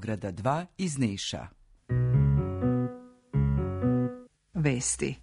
Beograda 2 iz Niša. Vesti.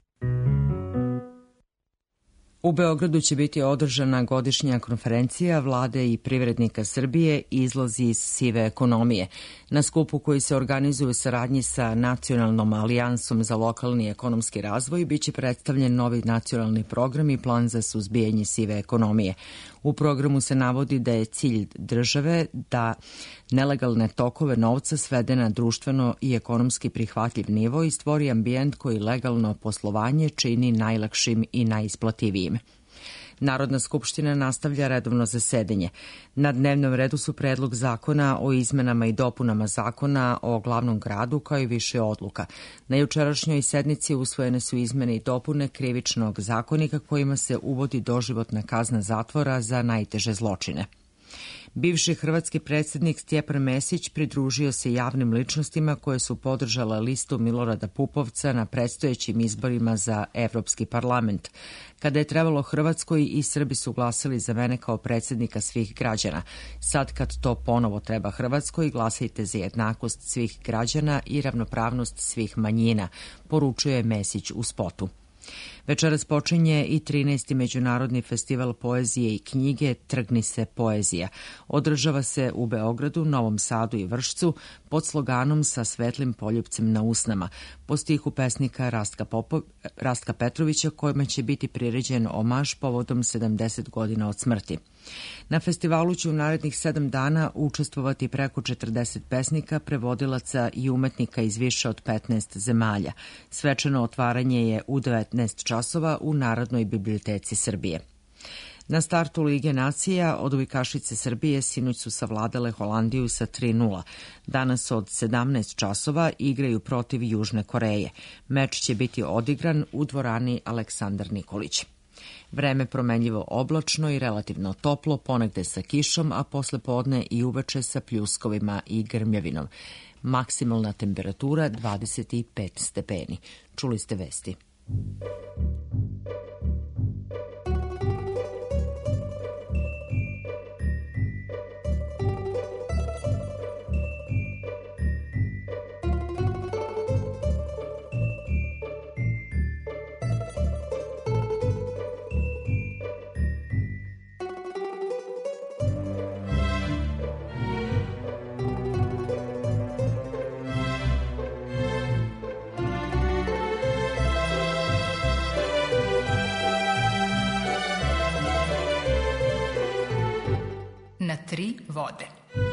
U Beogradu će biti održana godišnja konferencija Vlade i privrednika Srbije Izlazi iz sive ekonomije. Na skupu koji se organizuje u saradnji sa Nacionalnom alijansom za lokalni ekonomski razvoj biće predstavljen novi nacionalni program i plan za suzbijanje sive ekonomije. U programu se navodi da je cilj države da nelegalne tokove novca svede na društveno i ekonomski prihvatljiv nivo i stvori ambijent koji legalno poslovanje čini najlakšim i najisplativijim. Narodna skupština nastavlja redovno zasedanje. Na dnevnom redu su predlog zakona o izmenama i dopunama zakona o glavnom gradu kao i više odluka. Na jučerašnjoj sednici usvojene su izmene i dopune Krivičnog zakonika kojima se uvodi doživotna kazna zatvora za najteže zločine. Bivši hrvatski predsjednik Stjepan Mesić pridružio se javnim ličnostima koje su podržale listu Milorada Pupovca na predstojećim izborima za Evropski parlament. Kada je trebalo Hrvatskoj, i Srbi su glasali za mene kao predsjednika svih građana. Sad kad to ponovo treba Hrvatskoj, glasajte za jednakost svih građana i ravnopravnost svih manjina, poručuje Mesić u spotu. Večeras počinje i 13. Međunarodni festival poezije i knjige Trgni se poezija. Održava se u Beogradu, Novom Sadu i Vršcu pod sloganom Sa svetlim poljupcem na usnama, po stihu pesnika Rastka Petrovića, kojima će biti priređen omaž povodom 70 godina od smrti. Na festivalu će u narednih 7 dana učestvovati preko 40 pesnika, prevodilaca i umetnika iz više od 15 zemalja. Svečano otvaranje je u 19 časova u Narodnoj biblioteci Srbije. Na startu Lige nacija odbojkašice Srbije sinoć su savladale Holandiju sa 3:0. Danas od 17 časova igraju protiv Južne Koreje. Meč će biti odigran u dvorani Aleksandar Nikolić. Vreme promenljivo oblačno i relativno toplo, ponegde sa kišom, a posle podne i uveče sa pljuskovima i grmljavinom. Maksimalna temperatura 25 stepeni. Čuli ste vesti. Na 3 vode.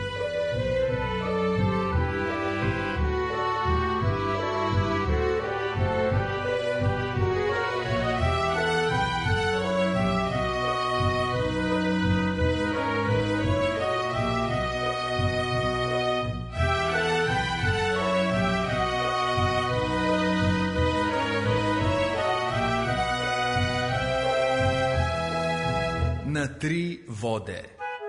Na 3 vode.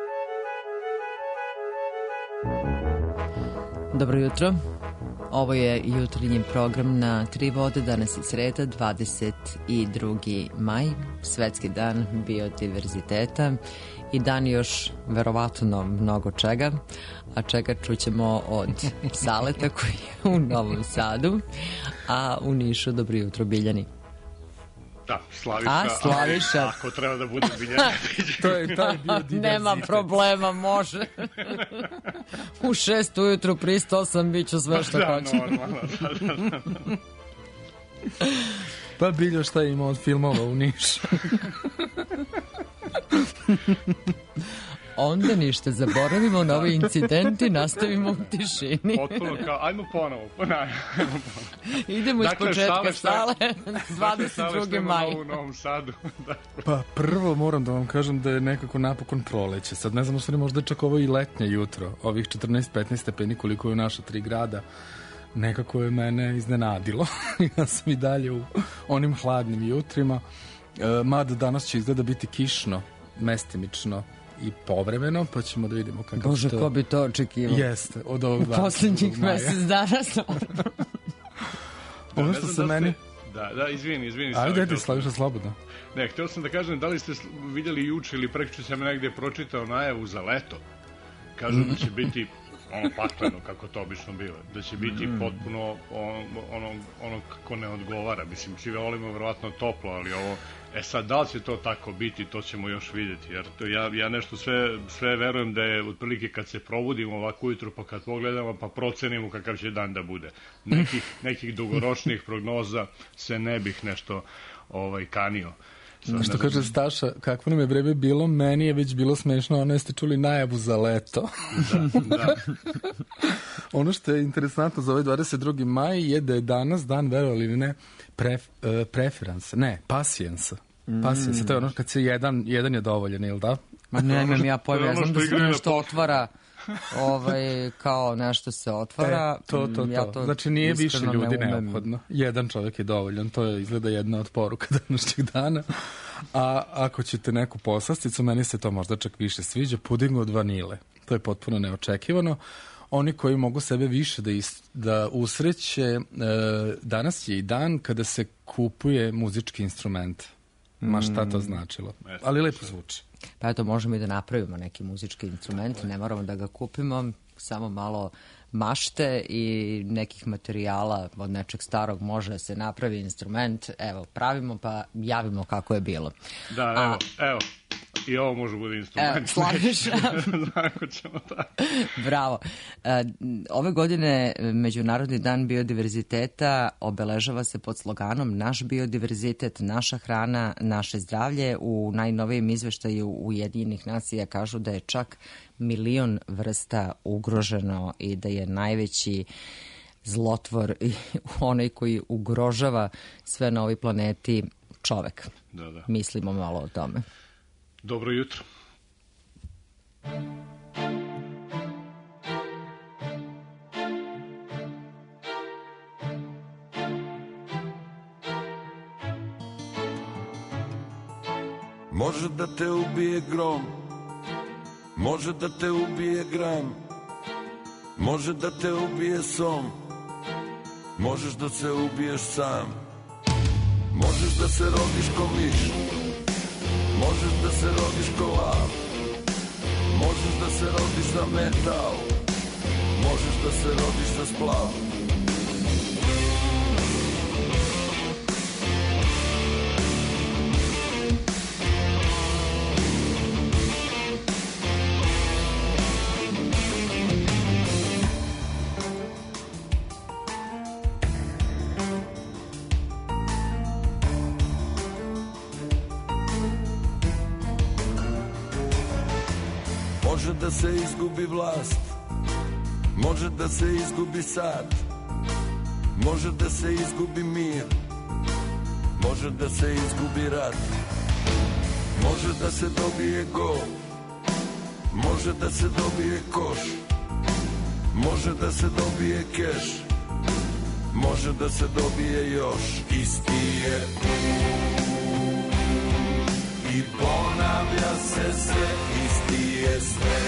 Dobro jutro. Ovo je jutarnji program na 3 vode. Danas je sreda, 22. maj, Svetski dan biodiverziteta i dan još verovatno mnogo čega, a čega čućemo od Saleta koji je u Novom Sadu, a u Nišu dobro jutro Biljani. Da, Slaviša. Slaviša. Ako treba da bude Biljana. To je biodiverzitet. Nema problema, može. U 6 ujutru pristao sam, bit ću sve što hoću. Normalno. Pa Biljo, šta ima od filmova u Nišu? Onda ništa, zaboravimo na ove incidente i nastavimo u tišini. Potpuno kao, ajmo ponovo. Idemo iz početka sale, 22. maj. U Novom Sadu. Pa prvo moram da vam kažem da je nekako napokon proleće. Sad ne znam, u stvari možda čak ovo i letnje jutro. Ovih 14-15 stepeni koliko je u naša 3 grada. Nekako je mene iznenadilo. Ja sam i dalje u onim hladnim jutrima. Mada danas će izgleda biti kišno, mestimično i povremeno, pa ćemo da vidimo kako Bože, ko bi to očekivao? Jeste, od ovog 22. Poslednjih mesec dana Ono što se meni... Da, izvini. Ajde, Slaviša, slobodno. Ne, htio sam da kažem, da li ste vidjeli juče ili prekjuče sam negdje pročitao najavu za leto. Kažu da će biti ono pakleno kako to obično bilo, da će biti potpuno ono kako ne odgovara, mislim, svi volimo verovatno toplo, ali ovo, sad da li će to tako biti, to ćemo još vidjeti, jer to, ja nešto sve verujem da je otprilike kad se probudimo ovako ujutro, pa kad pogledamo, pa procenimo kakav će dan da bude. Nekih dugoročnih prognoza se ne bih nešto kanio. Što kaže Staša, kakvo nam je vreme bilo, meni je već bilo smešno, ono jeste čuli najavu za leto. Da. Ono što je interesantno za ovaj 22. maj je da je danas dan, verovali ili ne, preferansa, ne, pasijensa. Pasijensa, to je ono kad se jedan je dovoljen, ili da? Ma ne imam ja pojma, ja znam da se nešto otvara, kao nešto se otvara. To. Ja znači nije više ljudi neophodno. Jedan čovjek je dovoljan, to je izgleda jedna od poruka današnjeg dana. A ako ćete neku poslasticu, meni se to možda čak više sviđa, puding od vanile. To je potpuno neočekivano. Oni koji mogu sebe više da usreće, danas je i dan kada se kupuje muzički instrument. Ma šta to značilo. Ali lepo zvuči. Pa eto, možemo i da napravimo neki muzički instrument, ne moramo da ga kupimo, samo malo mašte i nekih materijala od nečeg starog može da se napravi instrument. Evo, pravimo pa javimo kako je bilo. Da, evo. I ovo može bude instrument. Slaviš? Ako ćemo tako. Bravo. Ove godine Međunarodni dan biodiverziteta obeležava se pod sloganom Naš biodiverzitet, naša hrana, naše zdravlje. U najnovijem izveštaju Ujedinjenih nacija kažu da je čak 1 milion vrsta ugroženo i da je najveći zlotvor i onaj koji ugrožava sve na ovoj planeti čovek. Da. Mislimo malo o tome. Dobro jutro. Može da te ubije grom, može da te ubije gram, može da te ubije som, možeš da se ubiješ sam, možeš da se rodiš ko miš, možeš da se rodiš ko lav, možeš da se rodiš za metal, možeš da se rodiš za splav. Može da se izgubi vlast, može da se izgubi sad, može da se izgubi mir, može da se izgubi rat, može da se dobije gol, može da se dobije koš, može da se dobije keš, može da se dobije još. Isti je i ponavlja se sve, isti je sve,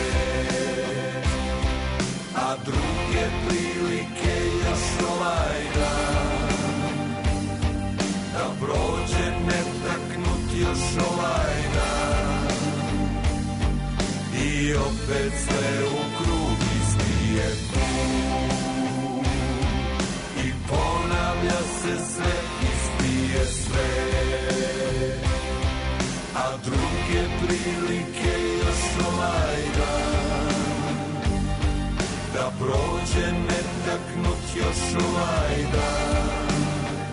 a druge prilike još ovaj dan, da prođe netaknut još ovaj dan, i opet sve u krug, isti je krug, i ponavlja se sve, isti je sve, a druge prilike još ovaj dan, da prođe netaknut još ovaj dan,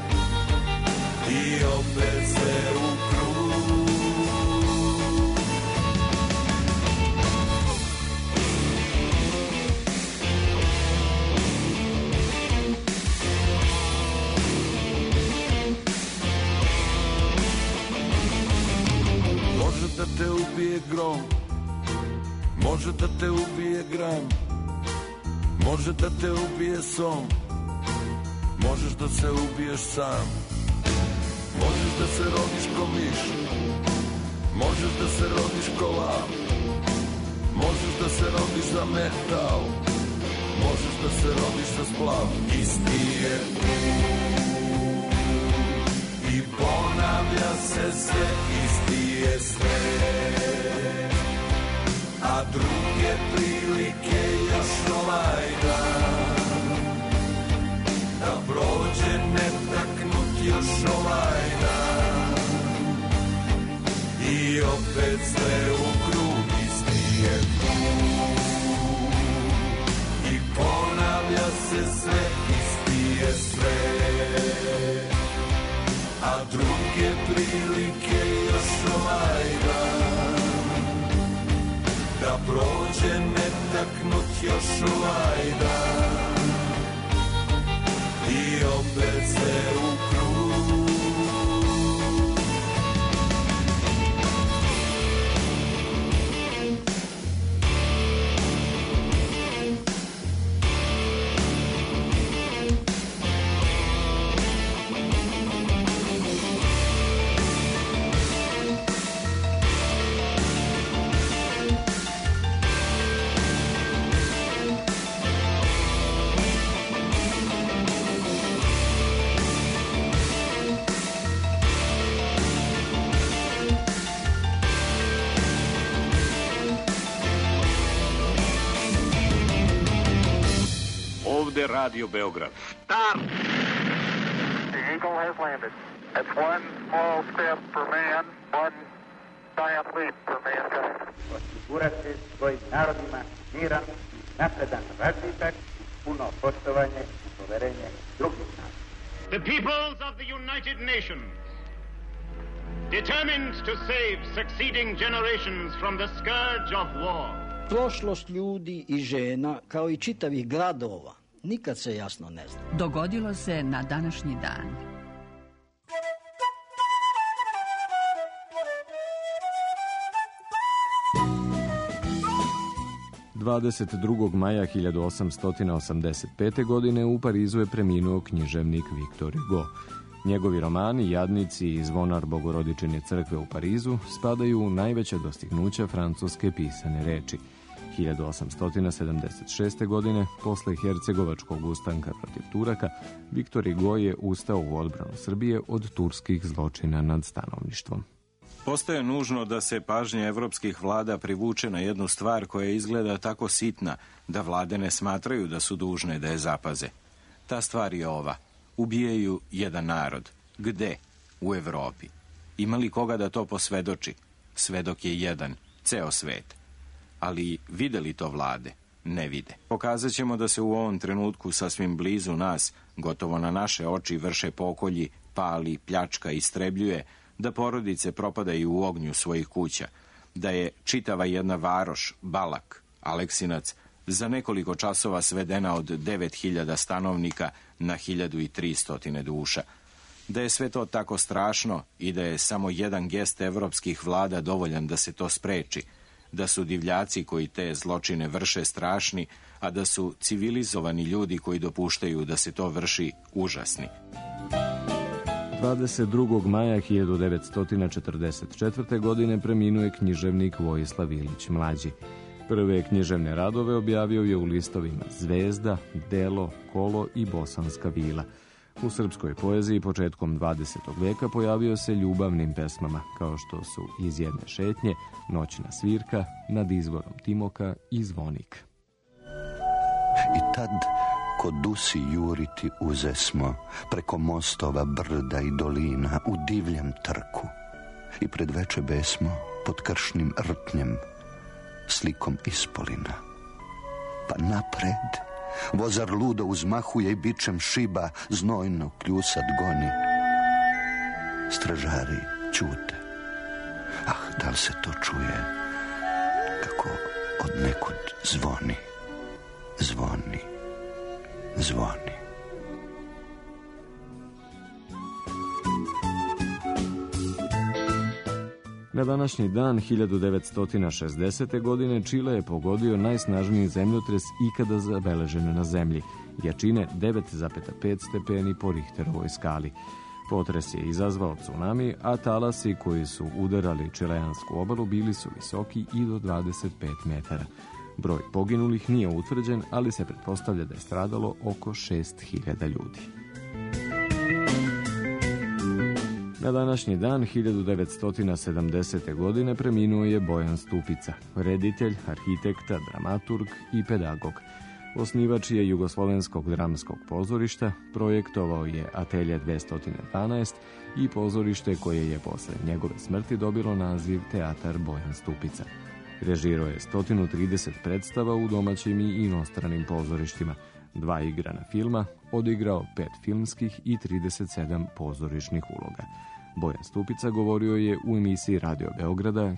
i opet sve u krug. Može da te ubije grom, može da te ubije gram, može da te ubije som, možeš da se ubiješ sam, možeš da se rodiš ko miš, možeš da se rodiš ko lav, možeš da se rodiš za metal, možeš da se rodiš za splav. Isti je i ponavlja se sve, isti je sve, a druge prilike još ovaj ovaj dan, da prođe netaknut još ovaj dan. I opet sve u krug isti je krug, i ponavlja se sve, isti je sve. A druge prilike još ovaj dan, da prođe netaknut još ovaj dan. I opet sve u krug. Radio Beograd. Stop! The Eagle has landed. That's one small step for man, one giant leap for mankind. Osigurati svojim narodima miran, napredan razvitak, puno poštovanje i poverenje drugih naroda. The peoples of the United Nations, determined to save succeeding generations from the scourge of war. Prošlost ljudi i žena, kao i čitavih gradova, nikad se jasno ne zna. Dogodilo se na današnji dan. Dvadeset 2. maja 1885. godine u Parizu je preminuo književnik Victor Hugo. Njegovi romani Jadnici i Zvonar Bogorodičine crkve u Parizu spadaju u najveća dostignuća francuske pisane reči. 1876. godine, posle hercegovačkog ustanka protiv Turaka, Viktor Hugo je ustao u odbranu Srbije od turskih zločina nad stanovništvom. Postaje nužno da se pažnja evropskih vlada privuče na jednu stvar koja izgleda tako sitna da vlade ne smatraju da su dužne da je zapaze. Ta stvar je ova. Ubijaju jedan narod. Gde? U Evropi. Ima li koga da to posvedoči? Svedok je jedan, ceo svet. Ali vide li to vlade? Ne vide. Pokazat ćemo da se u ovom trenutku sasvim blizu nas, gotovo na naše oči, vrše pokolji, pali, pljačka, istrebljuje, da porodice propadaju u ognju svojih kuća, da je čitava jedna varoš, Balak, Aleksinac, za nekoliko časova svedena od 9000 stanovnika na 1300 duša, da je sve to tako strašno i da je samo jedan gest evropskih vlada dovoljan da se to spreči, da su divljaci koji te zločine vrše strašni, a da su civilizovani ljudi koji dopuštaju da se to vrši užasni. 22. maja 1944. godine preminuo je književnik Vojislav Ilić Mlađi. Prve književne radove objavio je u listovima Zvezda, Delo, Kolo i Bosanska vila. U srpskoj poeziji početkom 20. veka pojavio se ljubavnim pesmama, kao što su Iz jedne šetnje, Noćna svirka, Nad izvorom Timoka i Zvonik. I tad ko dusi juriti uzesmo preko mostova, brda i dolina u divljem trku i pred veče besmo pod kršnim rtnjem slikom ispolina. Pa napred vozar ludo uzmahuje i bičem šiba znojno kljusat goni. Stražari ćute. Ah, da li se to čuje kako od nekud zvoni, zvoni, zvoni. Na današnji dan 1960. godine Čile je pogodio najsnažniji zemljotres ikada zabeležen na zemlji, jačine 9,5 stepeni po Richterovoj skali. Potres je izazvao tsunami, a talasi koji su udarali čileansku obalu bili su visoki i do 25 metara. Broj poginulih nije utvrđen, ali se pretpostavlja da je stradalo oko 6000 ljudi. Na današnji dan 1970. godine preminuo je Bojan Stupica, reditelj, arhitekta, dramaturg i pedagog. Osnivač je Jugoslovenskog dramskog pozorišta, projektovao je Atelje 212 i pozorište koje je posle njegove smrti dobilo naziv Teatar Bojan Stupica. Režirao je 130 predstava u domaćim i inostranim pozorištima, 2 igrana filma, odigrao 5 filmskih i 37 pozorišnih uloga. Bojan Stupica govorio je u emisiji Radio Beograda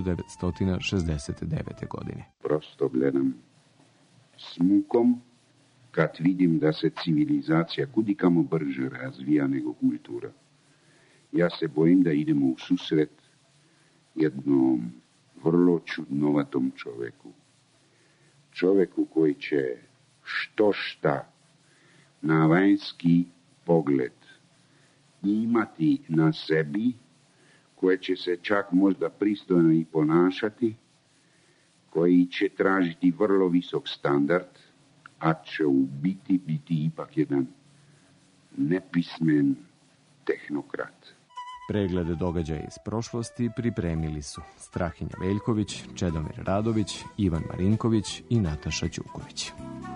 1969. godine. Prosto gledam s mukom kad vidim da se civilizacija kudikamo brže razvija nego kultura. Ja se bojim da idemo u susret jednom vrlo čudnovatom čoveku. Čoveku koji će šta na vanjski pogled imati na sebi, koje će se čak možda pristojno i ponašati, koji će tražiti vrlo visok standard, a će u biti ipak jedan nepismen tehnokrat. Pregled događaja iz prošlosti pripremili su Strahinja Veljković, Čedomir Radović, Ivan Marinković i Nataša Ćuković.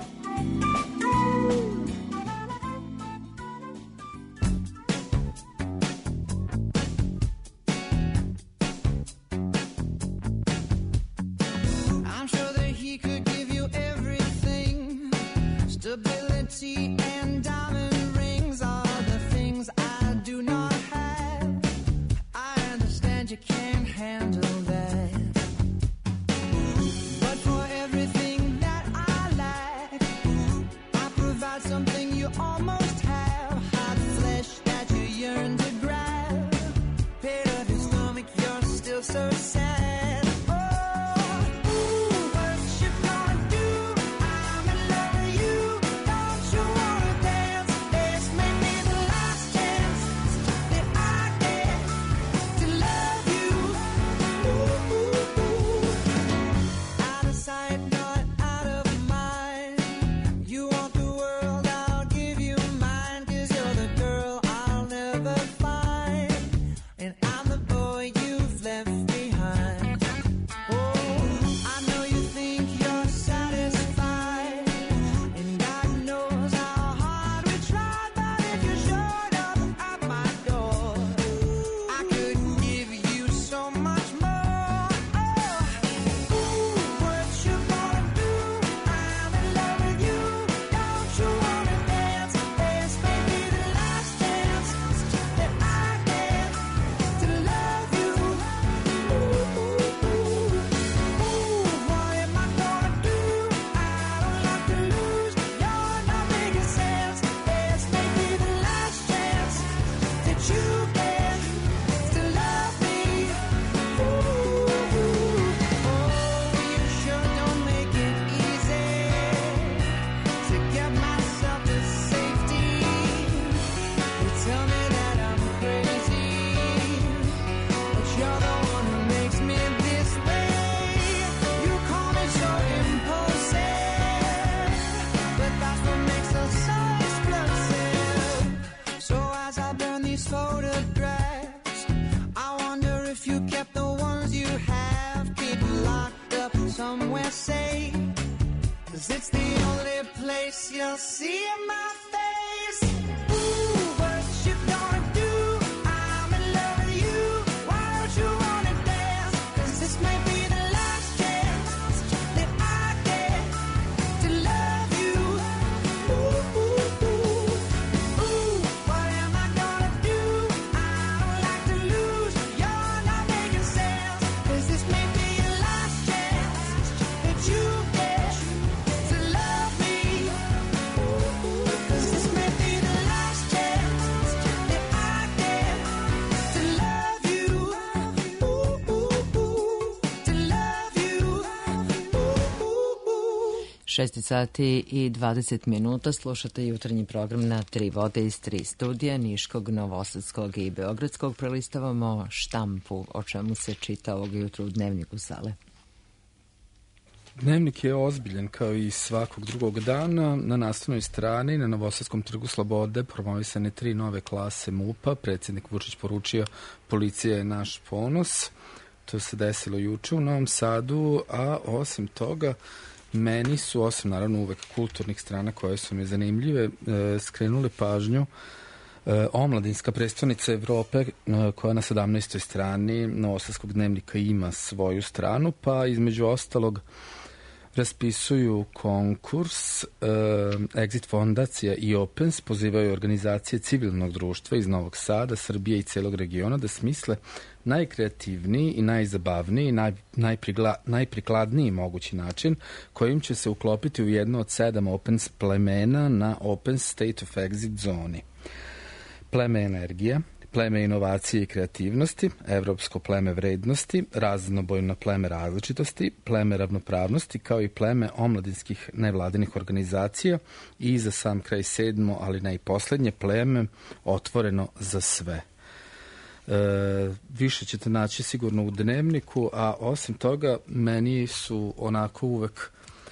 Šest sati i 20 minuta, slušate jutarnji program na Tri vode iz 3 studija, Niškog, Novosadskog i Beogradskog. Prelistavamo štampu, o čemu se čita ovog jutra u Dnevniku Sale. Dnevnik je ozbiljen kao i svakog drugog dana. Na naslovnoj strani na Novosadskom trgu Slobode promovisane 3 nove klase MUP-a. Predsjednik Vučić poručio: policija je naš ponos. To se desilo juče u Novom Sadu, a osim toga meni su, osim naravno uvek kulturnih strana koje su mi zanimljive, skrenule pažnju omladinska prestonica Evrope koja na 17. strani Novosadskog dnevnika ima svoju stranu, pa između ostalog raspisuju konkurs, Exit fondacija i Opens pozivaju organizacije civilnog društva iz Novog Sada, Srbije i celog regiona da smisle najkreativniji i najzabavniji, najprikladniji mogući način kojim će se uklopiti u jedno od 7 Opens plemena na Opens State of Exit zoni. Pleme energija, pleme inovacije i kreativnosti, evropsko pleme vrednosti, raznobojno pleme različitosti, pleme ravnopravnosti, kao i pleme omladinskih nevladinih organizacija i za sam kraj 7, ali ne i poslednje, pleme otvoreno za sve. Više ćete naći sigurno u dnevniku, a osim toga meni su onako uvek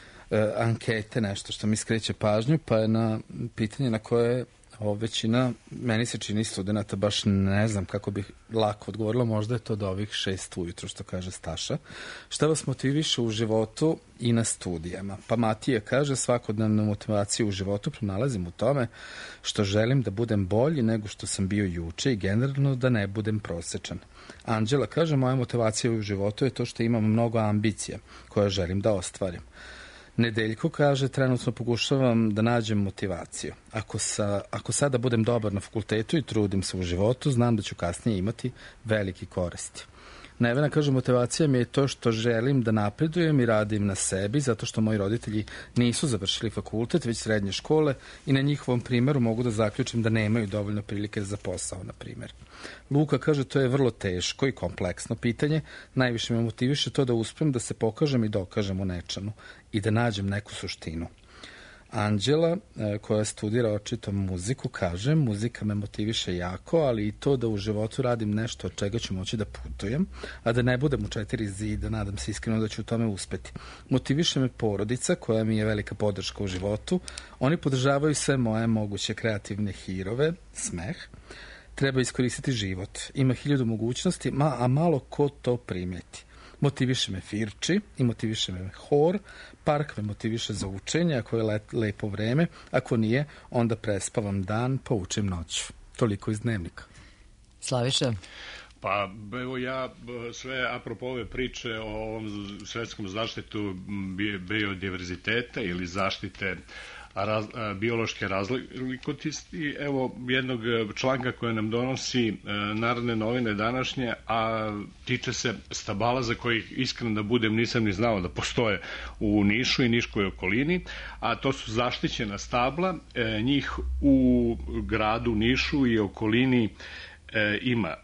ankete nešto što mi skreće pažnju, pa je na pitanje na koje većina, meni se čini studenta, baš ne znam kako bih lako odgovorila, možda je to do ovih 6 ujutru, što kaže Staša. Šta vas motiviše u životu i na studijama? Pa Matija kaže, svakodnevnu motivaciju u životu pronalazim u tome što želim da budem bolji nego što sam bio juče i generalno da ne budem prosečan. Anđela kaže, moja motivacija u životu je to što imam mnogo ambicija koje želim da ostvarim. Nedeljko kaže, trenutno pokušavam da nađem motivaciju. Ako sada budem dobar na fakultetu i trudim se u životu, znam da ću kasnije imati veliki koristi. Nevena kaže, motivacija mi je to što želim da napredujem i radim na sebi, zato što moji roditelji nisu završili fakultet, već srednje škole i na njihovom primeru mogu da zaključim da nemaju dovoljno prilike za posao, na primjer. Luka kaže, to je vrlo teško i kompleksno pitanje. Najviše me motiviše to da uspem da se pokažem i dokažem u nečemu i da nađem neku suštinu. Anđela, koja studira očito muziku, kaže, muzika me motiviše jako, ali i to da u životu radim nešto od čega ću moći da putujem, a da ne budem u 4 zida, nadam se iskreno da ću u tome uspeti. Motiviše me porodica, koja mi je velika podrška u životu. Oni podržavaju sve moje moguće kreativne hirove, smeh. Treba iskoristiti život. Ima 1000 mogućnosti, a malo ko to primeti. Motiviše me Firči i motiviše me hor, park me motiviše za učenje, ako je lepo vreme, ako nije, onda prespavam dan, pa učim noću. Toliko iz dnevnika. Slaviša? Pa evo ja sve apropo ove priče o ovom svetskom zaštitu biodiverziteta ili zaštite biološke razlikosti, evo jednog članka koje nam donosi Narodne novine današnje, a tiče se stabala za kojih, iskreno da budem, nisam ni znao da postoje u Nišu i niškoj okolini, a to su zaštićena stabla. Njih u gradu Nišu i okolini ima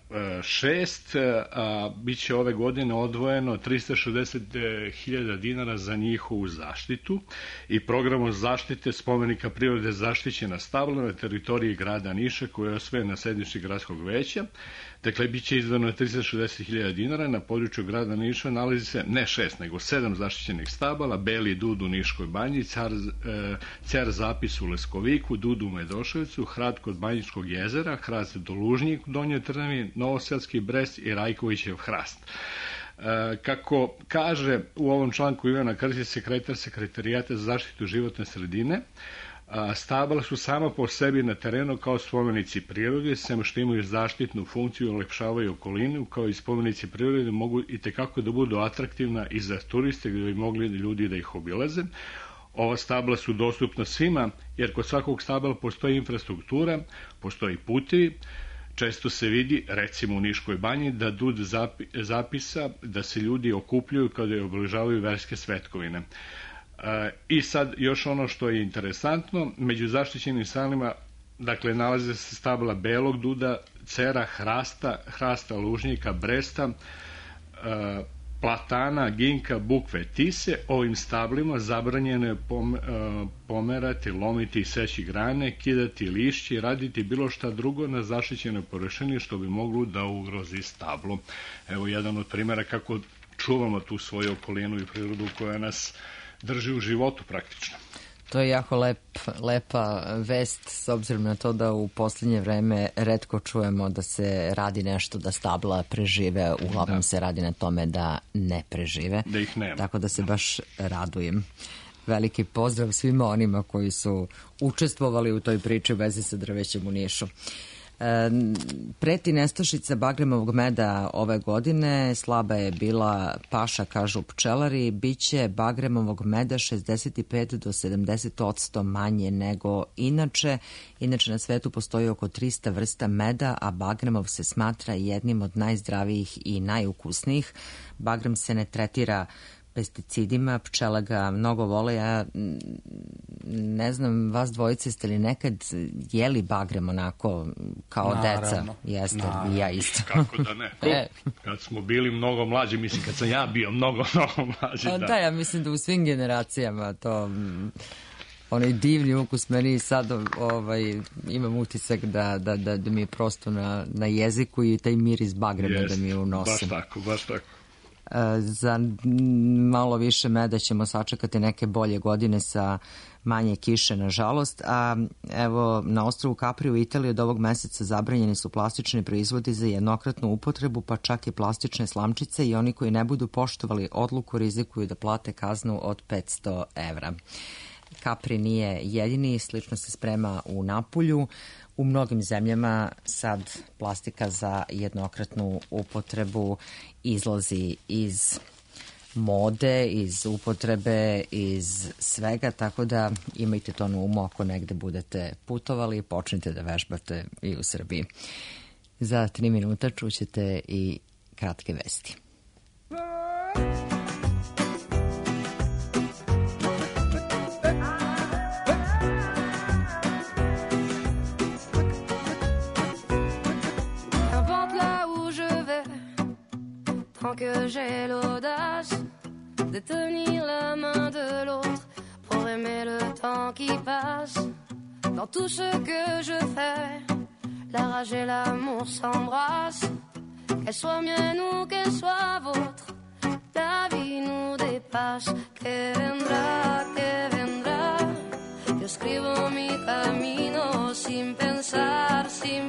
6, a bit će ove godine odvojeno 360.000 dinara za njihovu zaštitu i programom zaštite spomenika prirode zaštićena stabla na teritoriji grada Niša koja je osvojen na sednici gradskog veća. Dakle, bit će izdano 360.000 dinara. Na području grada Niša nalazi se ne 6, nego 7 zaštićenih stabala: Beli dud u Niškoj banji, Cer zapis u Leskoviku, Dud u Medoševicu, Hrad kod Banjičkog jezera, Hrast Dolužnjik u Donjoj Trnavi, Novosadski brest i Rajkovićev hrast. Kako kaže u ovom članku Ivana Krstić, sekretar Sekretarijata za zaštitu životne sredine, stabala su sama po sebi na terenu kao spomenici prirode, sem što imaju zaštitnu funkciju i ulepšavaju okolinu, kao i spomenici prirode mogu i tekako da budu atraktivna i za turiste gdje bi mogli ljudi da ih obilaze. Ova stabla su dostupna svima, jer kod svakog stabla postoji infrastruktura, postoji putevi. Često se vidi, recimo u Niškoj banji, da dud zapisa da se ljudi okupljuju kada je obeležavaju verske svetkovine. I sad još ono što je interesantno, među zaštićenim stablima, dakle, nalaze se stabla belog duda, cera, hrasta, lužnjika, bresta, platana, ginka, bukve, tise. Ovim stablima zabranjeno je pomerati, lomiti i seći grane, kidati lišće i raditi bilo šta drugo na zaštićenoj površini što bi moglo da ugrozi stablo. Evo jedan od primjera kako čuvamo tu svoju okolinu i prirodu koja nas drži u životu praktično. To je jako lepa vest, s obzirom na to da u posljednje vreme retko čujemo da se radi nešto da stabla prežive, uglavnom se radi na tome da ne prežive. Da ih nema. Tako da se baš radujem. veliki pozdrav svima onima koji su učestvovali u toj priči u vezi sa drvećem u Nišu. Preti nestašica bagremovog meda ove godine, slaba je bila paša, kažu pčelari, biće bagremovog meda 65 do 70% manje nego inače. Inače na svetu postoji oko 300 vrsta meda, a bagremov se smatra jednim od najzdravijih i najukusnijih. Bagrem se ne tretira pesticidima, pčela ga mnogo vole. Ja ne znam, vas dvojice ste li nekad jeli bagrem onako kao deca? Jeste, i ja isto. Kako da ne? Kad smo bili mnogo mlađi, mislim kad sam ja bio mnogo mlađi. Da, ja mislim da u svim generacijama to... onaj divni ukus meni sad imam utisak da mi je prosto na jeziku i taj miris bagrema da mi je u nosu. Baš tako. Za malo više meda ćemo sačekati neke bolje godine sa manje kiše, nažalost. A evo, na ostrvu Capri u Italiji od ovog meseca zabranjeni su plastični proizvodi za jednokratnu upotrebu, pa čak i plastične slamčice, i oni koji ne budu poštovali odluku rizikuju da plate kaznu od 500 evra. Capri nije jedini, slično se sprema u Napulju. U mnogim zemljama sad plastika za jednokratnu upotrebu izlazi iz mode, iz upotrebe, iz svega, tako da imajte to na umu ako negde budete putovali i počnite da vežbate i u Srbiji. Za 3 minuta čućete i kratke vesti. Tant que j'ai l'audace de tenir la main de l'autre pour aimer le temps qui passe. Dans tout ce que je fais, la rage et l'amour s'embrassent. Qu'elle soit mienne ou qu'elle soit vôtre, la vie nous dépasse. Que vendrá, yo escribo mi camino sin pensar,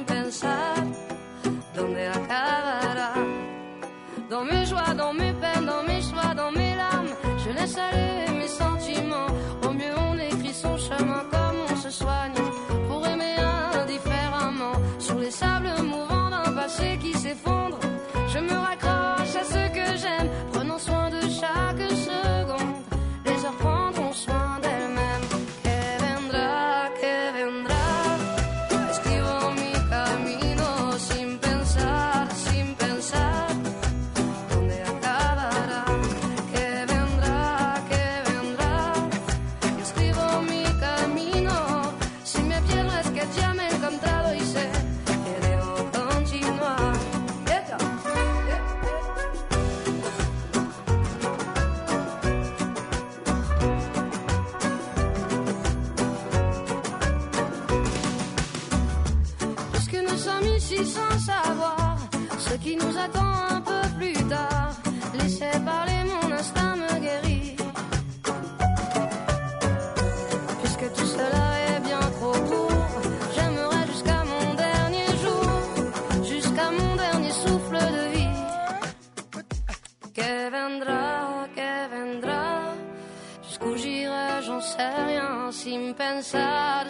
dónde acabará. Dans mes joies, dans mes peines, dans mes choix, dans mes larmes, je laisse aller mes sentiments. Au mieux on écrit son chemin comme on se soigne pour aimer indifféremment. Sur les sables mouvants d'un passé qui s'effondre, je me raccroche à ce que j'aime, prenant soin de chaque seconde. Les heures prendront soin d'elles-mêmes. Que vendrá, escribo mi camino sin pensar, sans savoir ce qui nous attend un peu plus tard. Laissez parler, mon instinct me guérit. Puisque tout cela est bien trop court, j'aimerais jusqu'à mon dernier jour, jusqu'à mon dernier souffle de vie. Que vendrá, jusqu'où j'irai, j'en sais rien, sin pensar.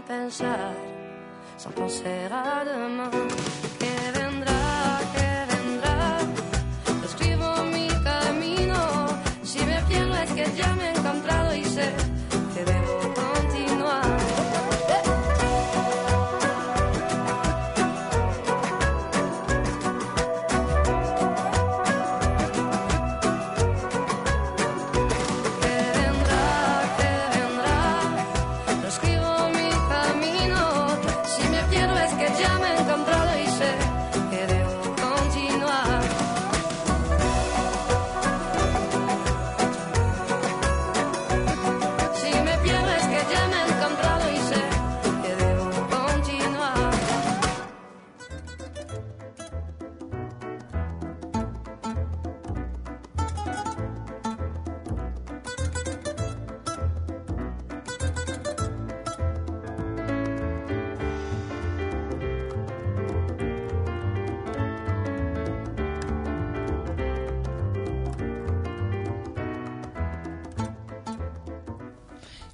Sans penser à demain. Que vendrá, escribo mi camino. Si me pierdo es que ya me he encontrado y sé que debo continuar. Que vendrá, escribo mi camino. Si me pierdo es que ya me he encontrado y sé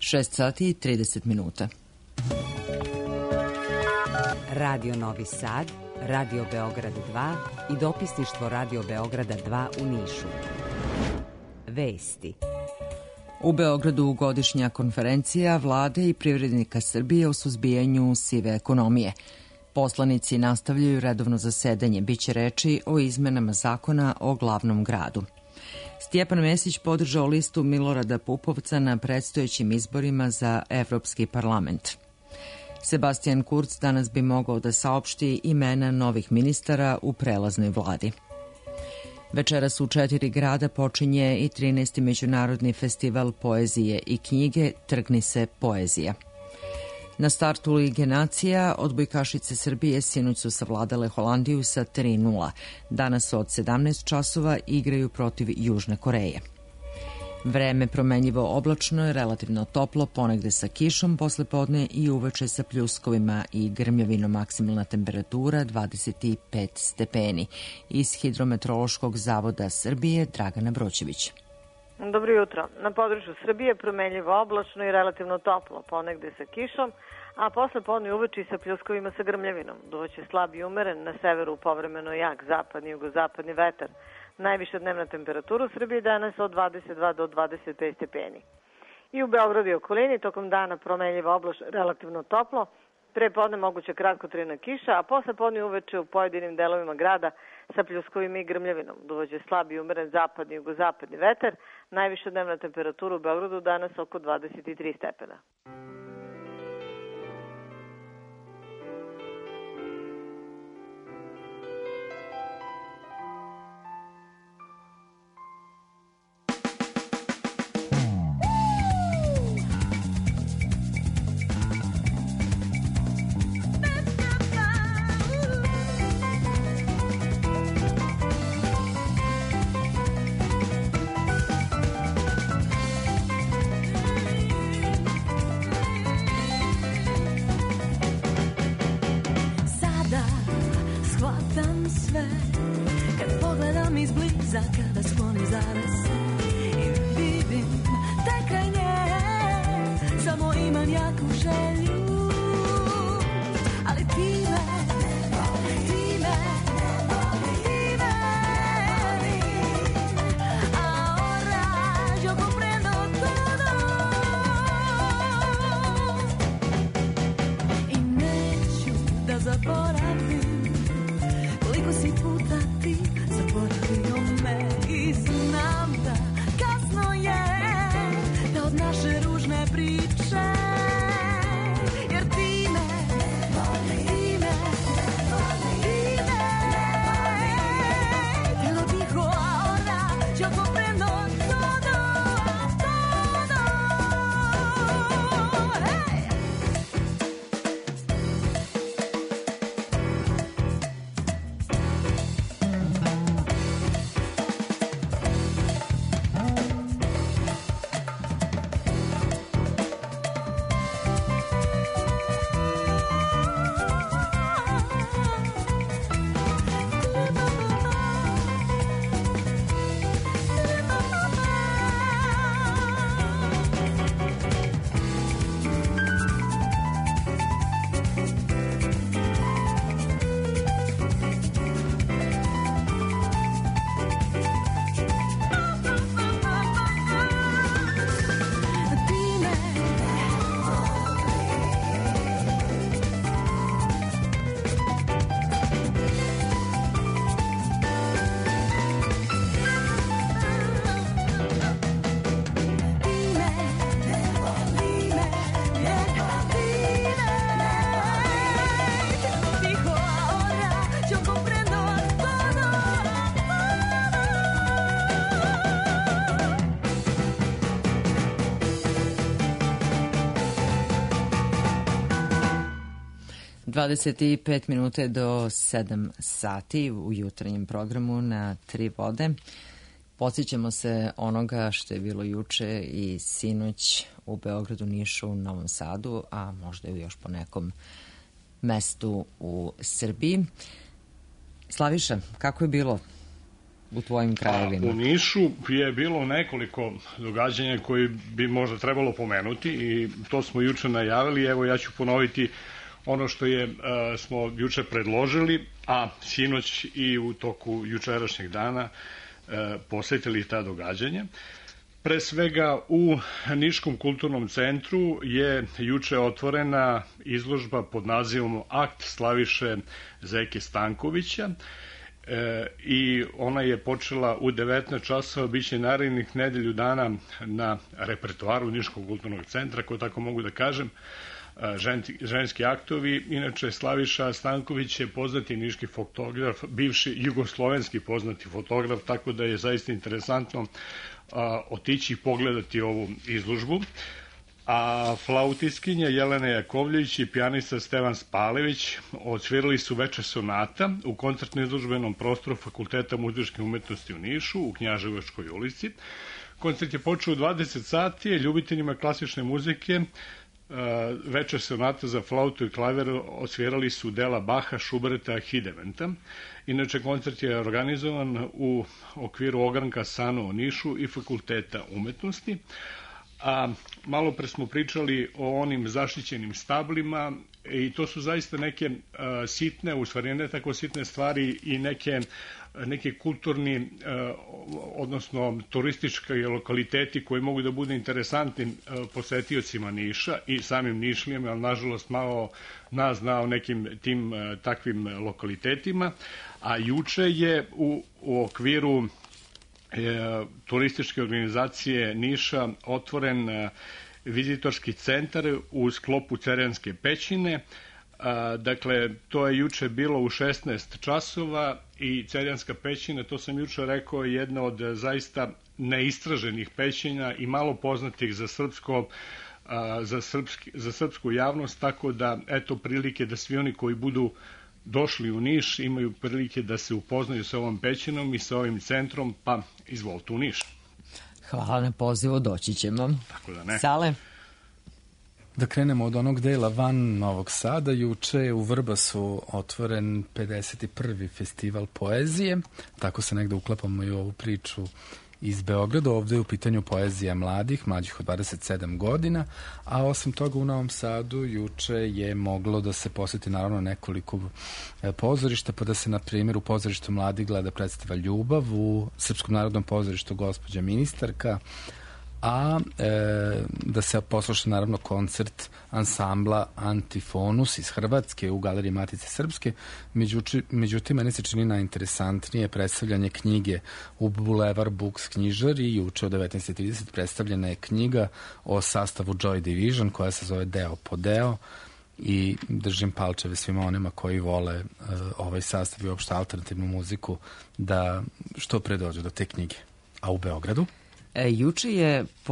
6 sati i 30 minuta. Radio Novi Sad, Radio Beograd 2 i dopisništvo Radio Beograda 2 u Nišu. Vesti. U Beogradu godišnja konferencija Vlade i privrednika Srbije o suzbijanju sive ekonomije. Poslanici nastavljaju redovno zasedanje. Biće reči o izmenama zakona o glavnom gradu. Stjepan Mesić podržao listu Milorada Pupovca na predstojećim izborima za Evropski parlament. Sebastian Kurz danas bi mogao da saopšti imena novih ministara u prelaznoj vladi. Večeras u 4 grada počinje i 13. Međunarodni festival poezije i knjige Trgni se poezija. Na startu Lige nacija odbojkašice Srbije sinoć su savladale Holandiju sa 3:0. Danas od 17 časova igraju protiv Južne Koreje. Vreme promenljivo oblačno je, relativno toplo, ponegde sa kišom, posle podne i uveče sa pljuskovima i grmljavinom. Maksimalna temperatura 25 stepeni. Iz Hidrometeorološkog zavoda Srbije Dragana Broćević. Dobro jutro. Na području Srbije promenljivo oblačno i relativno toplo, ponegde sa kišom, a posle podne uveče sa pljuskovima sa grmljavinom. Duvaće slab i umeren, na severu povremeno jak zapadni i jugozapadni vetar. Najviša dnevna temperatura u Srbiji danas od 22 do 25 stepeni. I u Beogradu i okolini tokom dana promenljivo oblačno, relativno toplo, pre podne moguće kratkotrajna kiša, a posle podne uveče u pojedinim delovima grada sa pljuskovima i grmljavinom. Duvaće slab i umeren zapadni i jugozapadni vetar. Najviša dnevna temperatura u Beogradu danas oko 23 stepena. Kada skloni zavese i vidim te kraj nje, samo imam jaku želju, ali ti me, a ora yo comprendo todo i neću da zaboravim koliko si puta ti zaboravio me. I znam da kasno je da od naše ružne priče, jer ti me, te lo dico ahora, yo comprendo todo, hey. 25 minuta do 7 sati u jutarnjem programu na Tri vode. Podsjećamo se onoga što je bilo juče i sinoć u Beogradu, Nišu, Novom Sadu, a možda i još po nekom mestu u Srbiji. Slaviša, kako je bilo u tvojim krajevima? U Nišu je bilo nekoliko događanja koji bi možda trebalo pomenuti i to smo juče najavili. Evo ja ću ponoviti ono što smo juče predložili, a sinoć i u toku jučerašnjeg dana posjetili ta događanja. Pre svega u Niškom kulturnom centru je juče otvorena izložba pod nazivom Akt Slaviše Zeke Stankovića i ona je počela u 19 časova, biće narednih nedelju dana na repertoaru Niškog kulturnog centra, ako tako mogu da kažem, ženski aktovi. Inače, Slaviša Stanković je poznati niški fotograf, bivši jugoslovenski poznati fotograf, tako da je zaista interesantno otići i pogledati ovu izložbu. A flautiskinja Jelena Jakovljević i pijanista Stevan Spalević odsvirali su Veče sonata u koncertno-izložbenom prostoru Fakulteta muzičke umetnosti u Nišu u Knjaževačkoj ulici. Koncert je počeo u 20 sati, ljubiteljima klasične muzike Veče sonata za flautu i klaver odsvirali su dela Baha, Šuberta, Hideventa. Inače, koncert je organizovan u okviru ogranka Sano u Nišu i Fakulteta umetnosti. A malo pre smo pričali o onim zaštićenim stablima i to su zaista neke sitne, u stvari ne tako sitne stvari i neke kulturni, odnosno turistički lokaliteti koji mogu da budu interesantni posetiocima Niša i samim Nišlijama, ali nažalost malo nas zna o nekim tim takvim lokalitetima. A juče je u okviru turističke organizacije Niša otvoren vizitorski centar u sklopu Cerjanske pećine. Dakle, to je juče bilo u 16 časova i Cerjanska pećina, to sam juče rekao, je jedna od zaista neistraženih pećina i malo poznatih za srpsku javnost, tako da eto prilike da svi oni koji budu došli u Niš imaju prilike da se upoznaju sa ovom pećinom i sa ovim centrom, pa izvolite u Niš. Hvala na pozivu, doći ćemo. Tako da ne. Sale? Da krenemo od onog dela van Novog Sada. Juče je u Vrbasu otvoren 51. festival poezije. Tako se negde uklapamo i u ovu priču iz Beograda. Ovde je u pitanju poezija mlađih od 27 godina, a osim toga u Novom Sadu juče je moglo da se poseti naravno nekoliko pozorišta, pa da se na primjer u pozorištu mladih gleda predstava Ljubav, u Srpskom narodnom pozorištu Gospođa ministarka, a da se posluša naravno koncert ansambla Antifonus iz Hrvatske u Galeriji Matice Srpske. Međutim, meni se čini najinteresantnije predstavljanje knjige u Boulevard Books knjižari i juče od 19.30 predstavljena je knjiga o sastavu Joy Division koja se zove Deo po deo i držim palčeve svima onima koji vole ovaj sastav i uopšte alternativnu muziku da što pre dođu do te knjige. A u Beogradu? Juče je po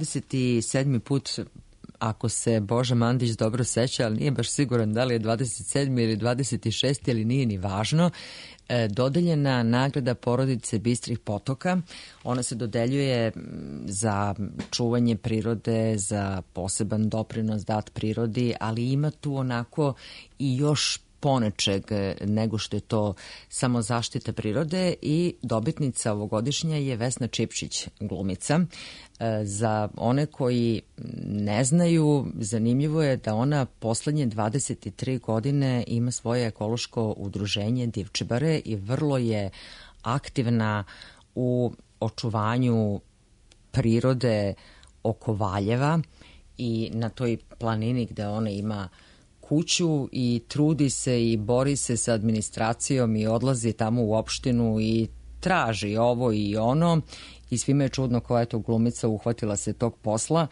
27. put, ako se Boža Mandić dobro seća, ali nije baš siguran da li je 27. ili 26. ili nije ni važno, dodeljena nagrada porodice Bistrih potoka. Ona se dodeljuje za čuvanje prirode, za poseban doprinos dat prirodi, ali ima tu onako i još ponečeg nego što je to samo zaštita prirode i dobitnica ovogodišnja je Vesna Čipšić, glumica. Za one koji ne znaju, zanimljivo je da ona poslednje 23 godine ima svoje ekološko udruženje Divčibare i vrlo je aktivna u očuvanju prirode oko Valjeva i na toj planini gde ona ima kuću i trudi se i bori se sa administracijom i odlazi tamo u opštinu i traži ovo i ono i svima je čudno koja je to glumica uhvatila se tog posla.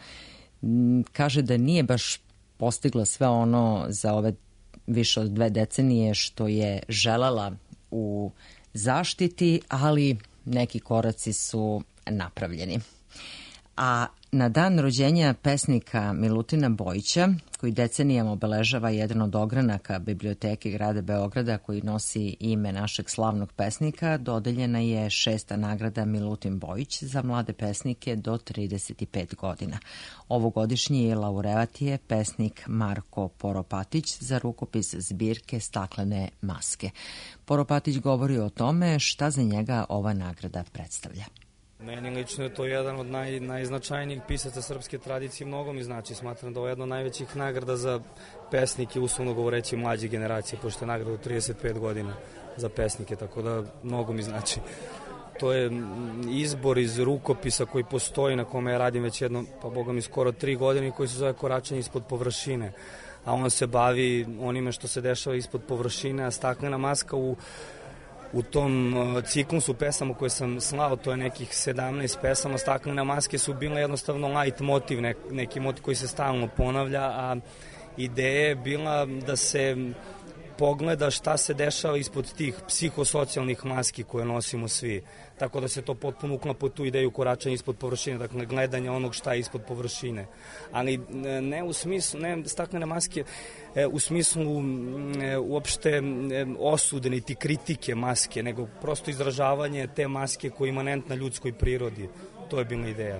Kaže da nije baš postigla sve ono za ove više od 2 decenije što je želela u zaštiti, ali neki koraci su napravljeni. A Na dan rođenja pesnika Milutina Bojića, koji decenijama obeležava jedan od ogranaka Biblioteke grada Beograda koji nosi ime našeg slavnog pesnika, dodeljena je 6. nagrada Milutin Bojić za mlade pesnike do 35 godina. Ovogodišnji laureat je pesnik Marko Poropatić za rukopis zbirke Staklene maske. Poropatić govori o tome šta za njega ova nagrada predstavlja. Meni lično je to jedan od najznačajnijih pisaca srpske tradicije, mnogo mi znači. Smatram da ovo je jedna od najvećih nagrada za pesnike, uslovno govoreći mlađe generacije, pošto je nagrada od 35 godina za pesnike, tako da mnogo mi znači. To je izbor iz rukopisa koji postoji, na kome ja radim već jedno, pa boga mi skoro 3 godine, koji se zove Koračanje ispod površine. A on se bavi onime što se dešava ispod površine, a Staklena maska u tom ciklusu pesama koje sam slao, to je nekih 17 pesama, Staklene maske su bile jednostavno light motiv, neki motiv koji se stalno ponavlja, a ideja je bila da se pogleda šta se dešava ispod tih psihosocijalnih maski koje nosimo svi. Tako da se to potpuno uklapa tu ideju koračanja ispod površine, dakle gledanja onog šta je ispod površine. Ali ne u smislu, ne Staklene maske u smislu uopšte osude niti kritike maske, nego prosto izražavanje te maske koja je imanentna ljudskoj prirodi. To je bila ideja.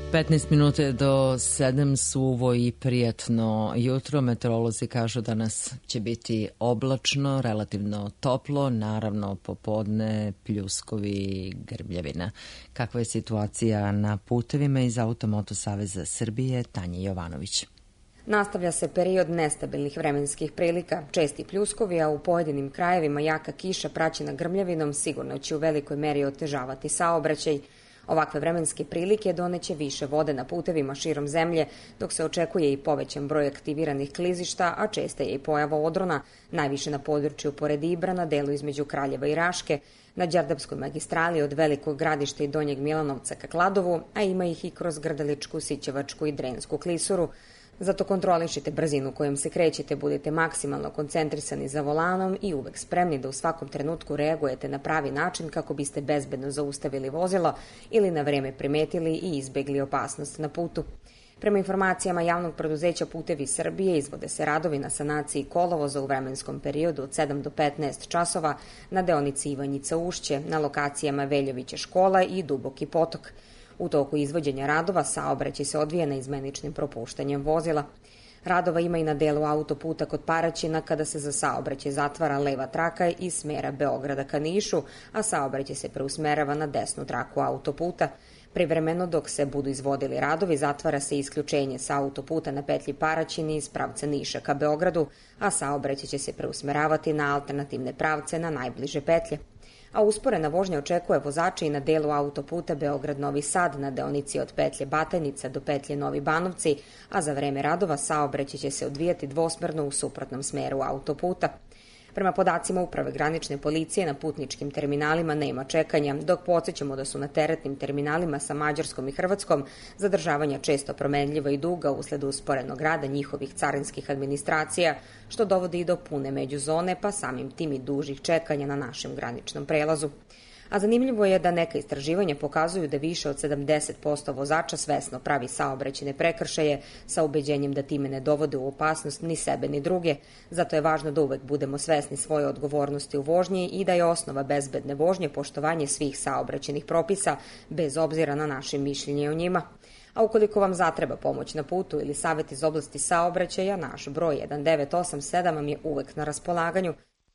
15 minuta do 7, suvo i prijatno jutro. Meteorolozi kažu da danas će biti oblačno, relativno toplo, naravno popodne pljuskovi, grmljavina. Kakva je situacija na putevima? Iz Automoto saveza Srbije, Tanja Jovanović. Nastavlja se period nestabilnih vremenskih prilika, česti pljuskovi, a u pojedinim krajevima jaka kiša praćena grmljavinom sigurno će u velikoj meri otežavati saobraćaj. Ovakve vremenske prilike doneće više vode na putevima širom zemlje, dok se očekuje i povećan broj aktiviranih klizišta, a česta je i pojava odrona, najviše na području pored Ibra, na delu između Kraljeva i Raške, na Đerdapskoj magistrali od Velikog Gradišta i Donjeg Milanovca ka Kladovu, a ima ih i kroz Grdeličku, Sićevačku i Drensku klisuru. Zato kontrolišite brzinu kojom se krećete, budite maksimalno koncentrisani za volanom i uvek spremni da u svakom trenutku reagujete na pravi način kako biste bezbedno zaustavili vozilo ili na vreme primetili i izbegli opasnost na putu. Prema informacijama javnog preduzeća Putevi Srbije izvode se radovi na sanaciji kolovoza u vremenskom periodu od 7 do 15 časova na deonici Ivanjica Ušće, na lokacijama Veljovića škola i Duboki potok. U toku izvođenja radova saobraćaj se odvija na izmeničnim propuštanjem vozila. Radova ima i na delu autoputa kod Paraćina kada se za saobraćaj zatvara leva traka iz smera Beograda ka Nišu, a saobraćaj se preusmerava na desnu traku autoputa. Privremeno dok se budu izvodili radovi zatvara se isključenje sa autoputa na petlji Paraćin iz pravca Niša ka Beogradu, a saobraćaj će se preusmeravati na alternativne pravce na najbliže petlje. A usporena vožnja očekuje vozače i na delu autoputa Beograd-Novi Sad na deonici od petlje Batajnica do petlje Novi Banovci, a za vreme radova saobraćaj će se odvijati dvosmerno u suprotnom smeru autoputa. Prema podacima Uprave granične policije na putničkim terminalima nema čekanja, dok podsjećamo da su na teretnim terminalima sa Mađarskom i Hrvatskom zadržavanja često promenljiva i duga usled usporenog rada njihovih carinskih administracija, što dovodi i do pune međuzone, pa samim tim i dužih čekanja na našem graničnom prelazu. A zanimljivo je da neka istraživanja pokazuju da više od 70% vozača svesno pravi saobraćajne prekršaje sa ubeđenjem da time ne dovode u opasnost ni sebe ni druge. Zato je važno da uvek budemo svesni svoje odgovornosti u vožnji i da je osnova bezbedne vožnje poštovanje svih saobraćajnih propisa, bez obzira na naše mišljenje o njima. A ukoliko vam zatreba pomoć na putu ili savjet iz oblasti saobraćaja, naš broj 1987 vam je uvek na raspolaganju.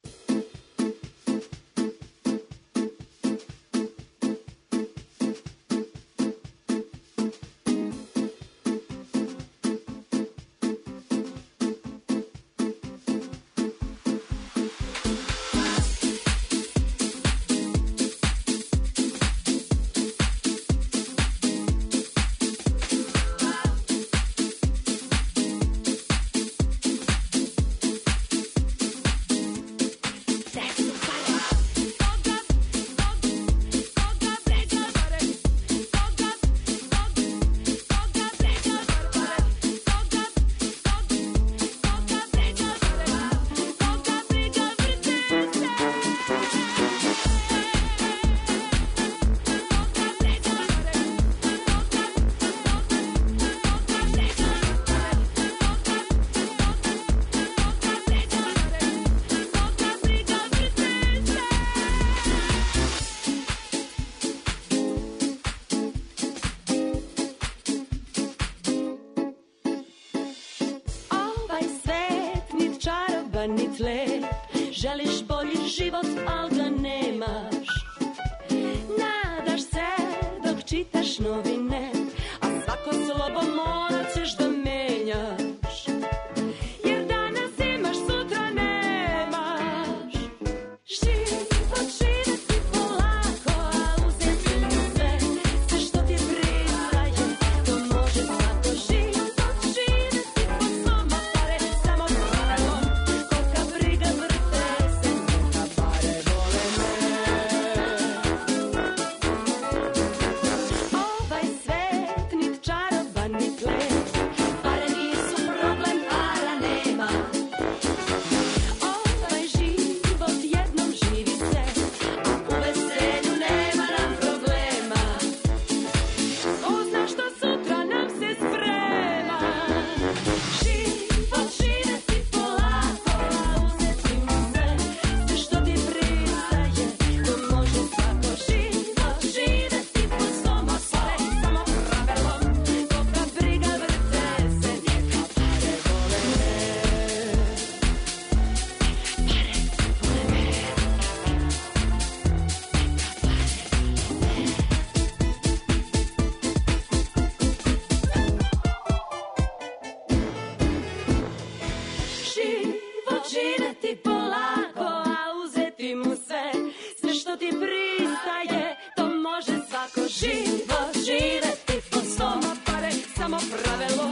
ni tle. Želiš bolji život, al ga nemaš. Nadaš se dok čitaš novine, a svako slovo morat ćeš da menjaš. Jer danas imaš, sutra nemaš. Život živeti polako, a uzeti sve, sve što ti priznaje, to može svako. Život živeti po soma pare, samo pravno, kolika briga vrte se, neka pare vole me. Ovaj svet nit čaroban, nit lep, živeti polako, a uzeti mu sve što ti pristaje, to može svako. Život živeti po svom, pare samo pravilo.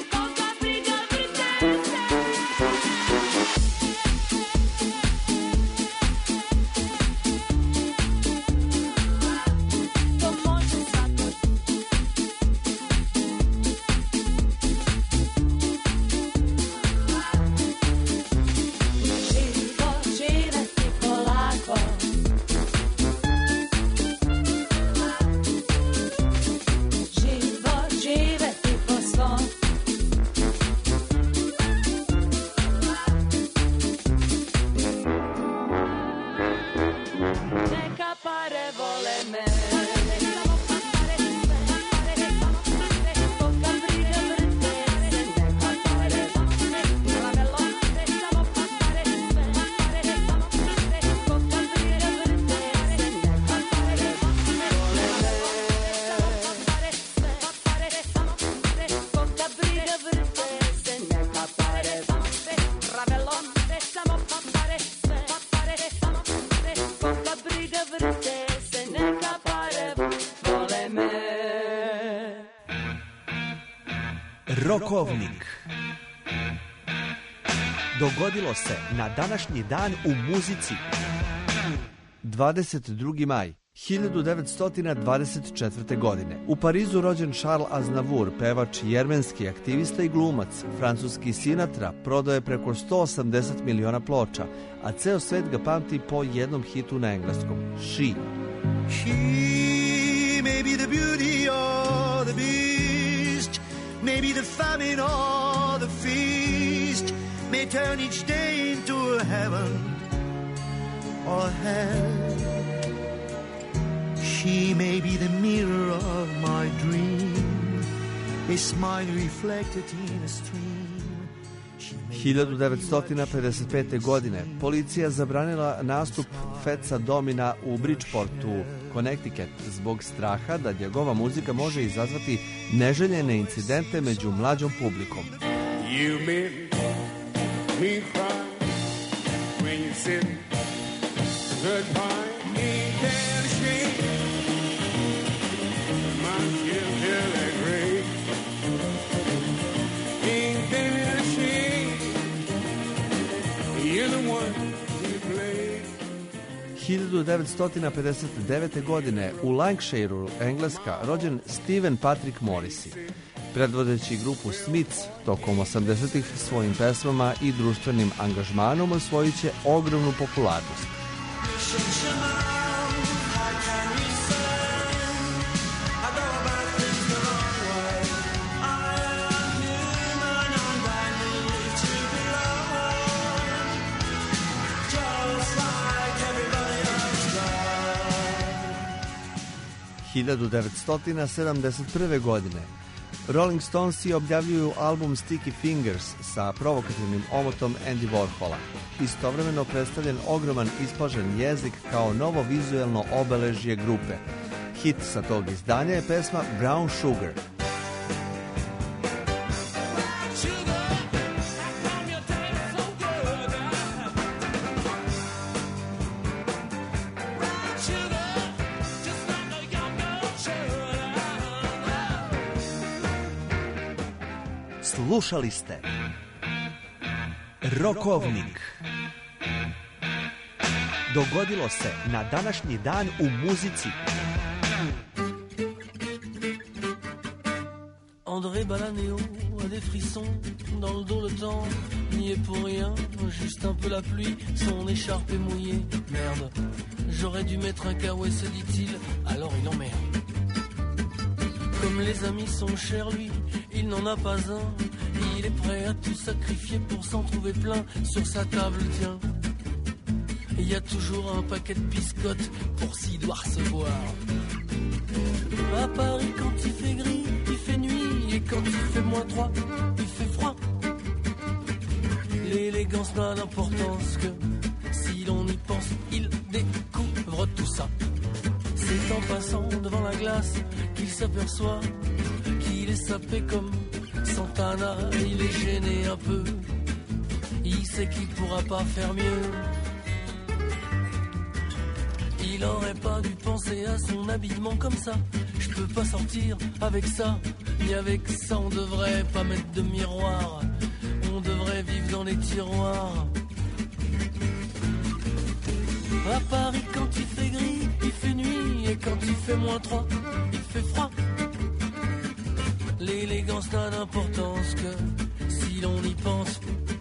Rokovnik. Dogodilo se na današnji dan u muzici. 22. maj 1924. godine. U Parizu rođen Charles Aznavour, pevač, jermenski aktivista i glumac. Francuski Sinatra prodao je preko 180 miliona ploča, a ceo svet ga pamti po jednom hitu na engleskom, She. She may be the beauty or the beast, maybe the famine or the feast, may turn each day into a heaven or hell. She may be the mirror of my dream, a smile reflected in a stream. 1955. godine policija zabranila nastup Fatsa Domina u Bridgeportu, Connecticut, zbog straha da njegova muzika može izazvati neželjene incidente među mlađom publikom. You made me cry when you said goodbye. Ain't that a shame? My skin feel like rain. Ain't that a shame? You're the one you play. 1959. godine u Lancashireu, Engleska, rođen Stephen Patrick Morrissey. Predvodeći grupu Smiths tokom 80-ih svojim pesmama i društvenim angažmanom osvojit će ogromnu popularnost. – 1971. godine Rolling Stonesi objavljuju album Sticky Fingers sa provokativnim omotom Andy Warhola. Istovremeno predstavljen ogroman ispažen jezik kao novo vizuelno obeležje grupe. Hit sa tog izdanja je pesma Brown Sugar. Slušali ste Rokovnik. Dogodilo se na današnji dan u muzici. André Balanéo a des frissons dans le dos, le temps n'y est pour rien, juste un peu la pluie, son écharpe est mouillée. Merde, j'aurais dû mettre un caouet, se dit-il, alors il emmerde. Comme les amis sont chers, lui, il n'en a pas un. Il est prêt à tout sacrifier pour s'en trouver plein sur sa table, tiens. Il y a toujours un paquet de biscottes pour s'y doit recevoir. À Paris, quand il fait gris, il fait nuit. Et quand il fait -3, il fait froid. L'élégance n'a d'importance que si l'on y pense, il découvre tout ça. C'est en passant devant la glace qu'il s'aperçoit qu'il est sapé comme Santana. Il est gêné un peu, il sais qu'il pourra pas faire mieux. Il aurait pas dû penser à son habillement comme ça. Je peux pas sortir avec ça, ni avec ça. On devrait pas mettre de miroir, on devrait vivre dans les tiroirs. À Paris quand il fait gris, il fait nuit. Et quand il fait -3, il fait froid. L'élégance n'a d'importance que si l'on y pense.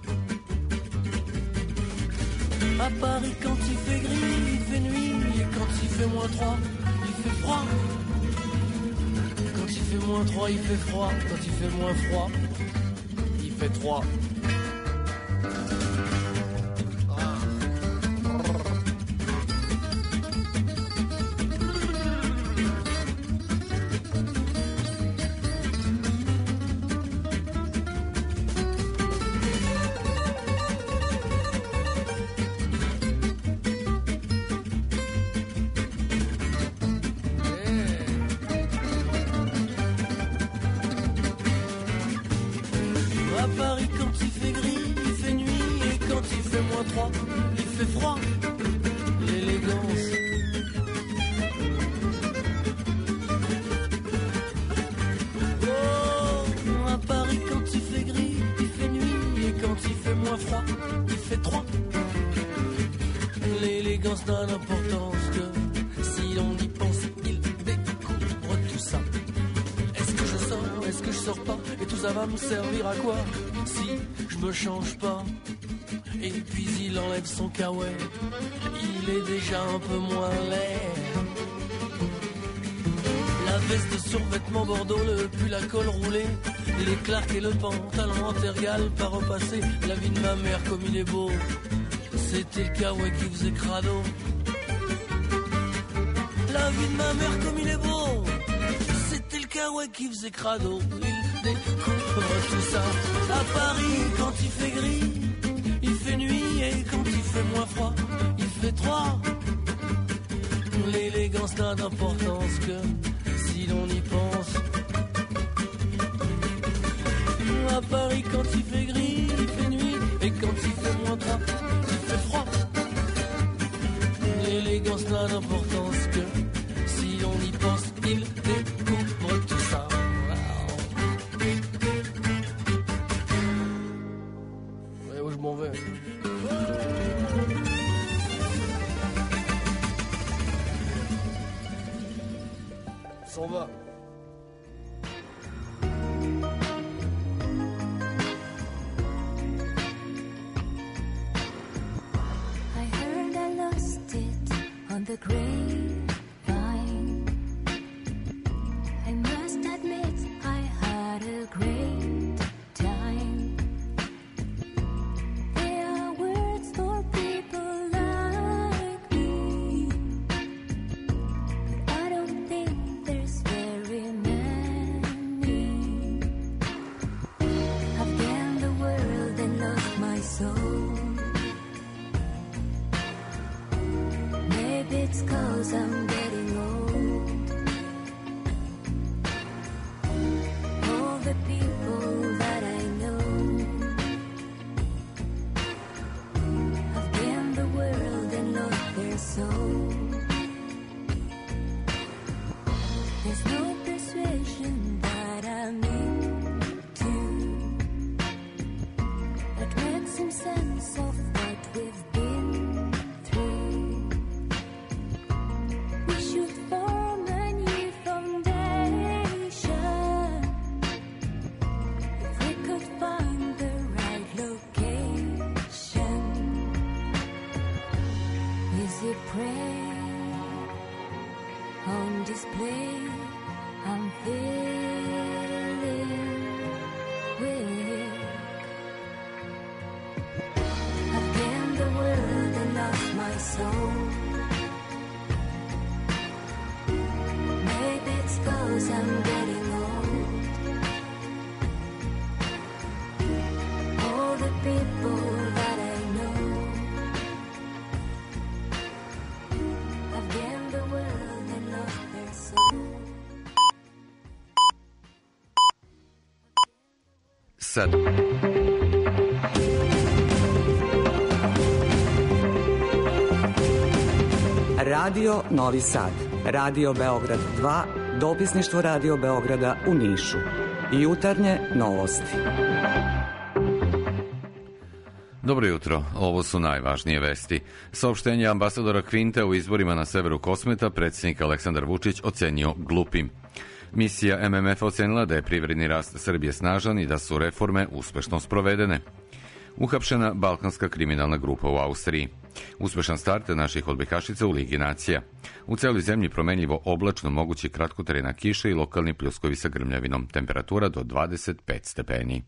À Paris quand il fait gris, il fait nuit. Et quand il fait -3, il fait froid. Quand il fait -3, il fait froid. Quand il fait moins froid, il fait 3. À Paris quand il fait gris, il fait nuit. Et quand il fait -3, il fait froid. L'élégance. Oh, à Paris quand il fait gris, il fait nuit. Et quand il fait moins froid, il fait 3. L'élégance n'a d'importance que si l'on y pense, il découvre tout ça. Est-ce que je sors, est-ce que je sors pas? Et tout ça va me servir à quoi si je me change pas? Et puis il enlève son kawaii, il est déjà un peu moins laid. La veste de survêtement bordeaux, le pull à col roulé, les clarks et le pantalon en tergal pas repassé. La vie de ma mère comme il est beau, c'était le kawaii qui faisait crado. La vie de ma mère comme il est beau, c'était le kawaii qui faisait crado. Il découvre tout ça. À Paris quand il fait gris, il fait nuit. Et quand il fait moins froid, il fait 3. L'élégance n'a d'importance que si l'on y pense. À Paris quand il fait gris, il fait nuit. Et quand il fait -3, il fait froid. L'élégance n'a d'importance que si l'on y pense. Il découvre tout ça. Ouais, où je m'en vais? S'en va. I heard I lost it on the grapevine. I must admit I had a great time. There are words for people like me, but I don't think there's very many. I've gained the world and lost my soul. Maybe it's 'cause I'm getting old. All the people that I know, I've gained the world and lost their soul. There's no persuasion that I'm into that makes some sense of what we've been through. We should form a new foundation if we could find the right location. Is it prayer on display? I'm feeling weak. I've gained the world and lost my soul. Maybe it's 'cause I'm getting old. All the people that I know, I've gained the world and lost their soul. Sad. Radio Novi Sad, Radio Beograd 2, dopisništvo Radio Beograda u Nišu. Jutarnje novosti. Dobro jutro, ovo su najvažnije vesti. Saopštenje ambasadora Kvinte u izborima na severu Kosmeta predsjednik Aleksandar Vučić ocenio glupim. Misija MMF ocenila da je privredni rast Srbije snažan i da su reforme uspešno sprovedene. Uhapšena balkanska kriminalna grupa u Austriji. Uspešan start naših odbojkašica u Ligi nacija. U celoj zemlji promenljivo oblačno, mogući kratkotrajna kiša i lokalni pljuskovi sa grmljavinom. Temperatura do 25 stepeni.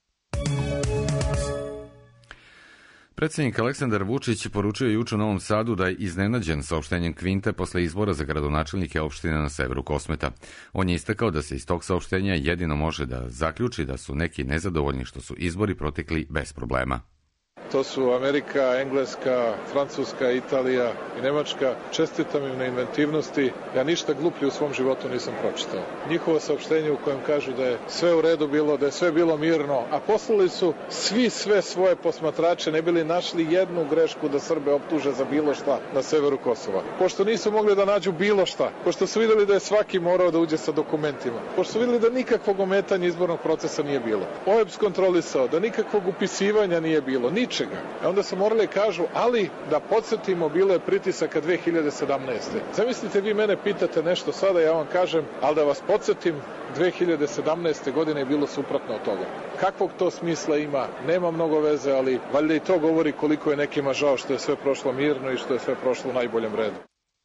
Predsjednik Aleksandar Vučić poručio juče u Novom Sadu da je iznenađen saopštenjem Kvinte posle izbora za gradonačelnike opštine na severu Kosmeta. On je istakao da se iz tog saopštenja jedino može da zaključi da su neki nezadovoljni što su izbori protekli bez problema. To su Amerika, Engleska, Francuska, Italija i Nemačka. Čestitam im na inventivnosti. Ja ništa gluplje u svom životu nisam pročitao. Njihovo saopštenje u kojem kažu da je sve u redu bilo, da je sve bilo mirno, a poslali su svi sve svoje posmatrače, ne bili našli jednu grešku da Srbe optuže za bilo šta na severu Kosova. Pošto nisu mogli da nađu bilo šta, pošto su videli da je svaki morao da uđe sa dokumentima, pošto su videli da nikakvog ometanja izbornog procesa nije bilo. OEBS kontrolisao da nikakvog upisivanja nije bilo, ničega. Onda su morali kažu, ali da podsjetimo, bilo je pritisaka 2017. Zamislite, vi mene pitate nešto sada, ja vam kažem, ali da vas podsjetim, 2017. godine je bilo suprotno od toga. Kakvog to smisla ima? Nema mnogo veze, ali valjda i to govori koliko je nekima žao što je sve prošlo mirno i što je sve prošlo u najboljem redu.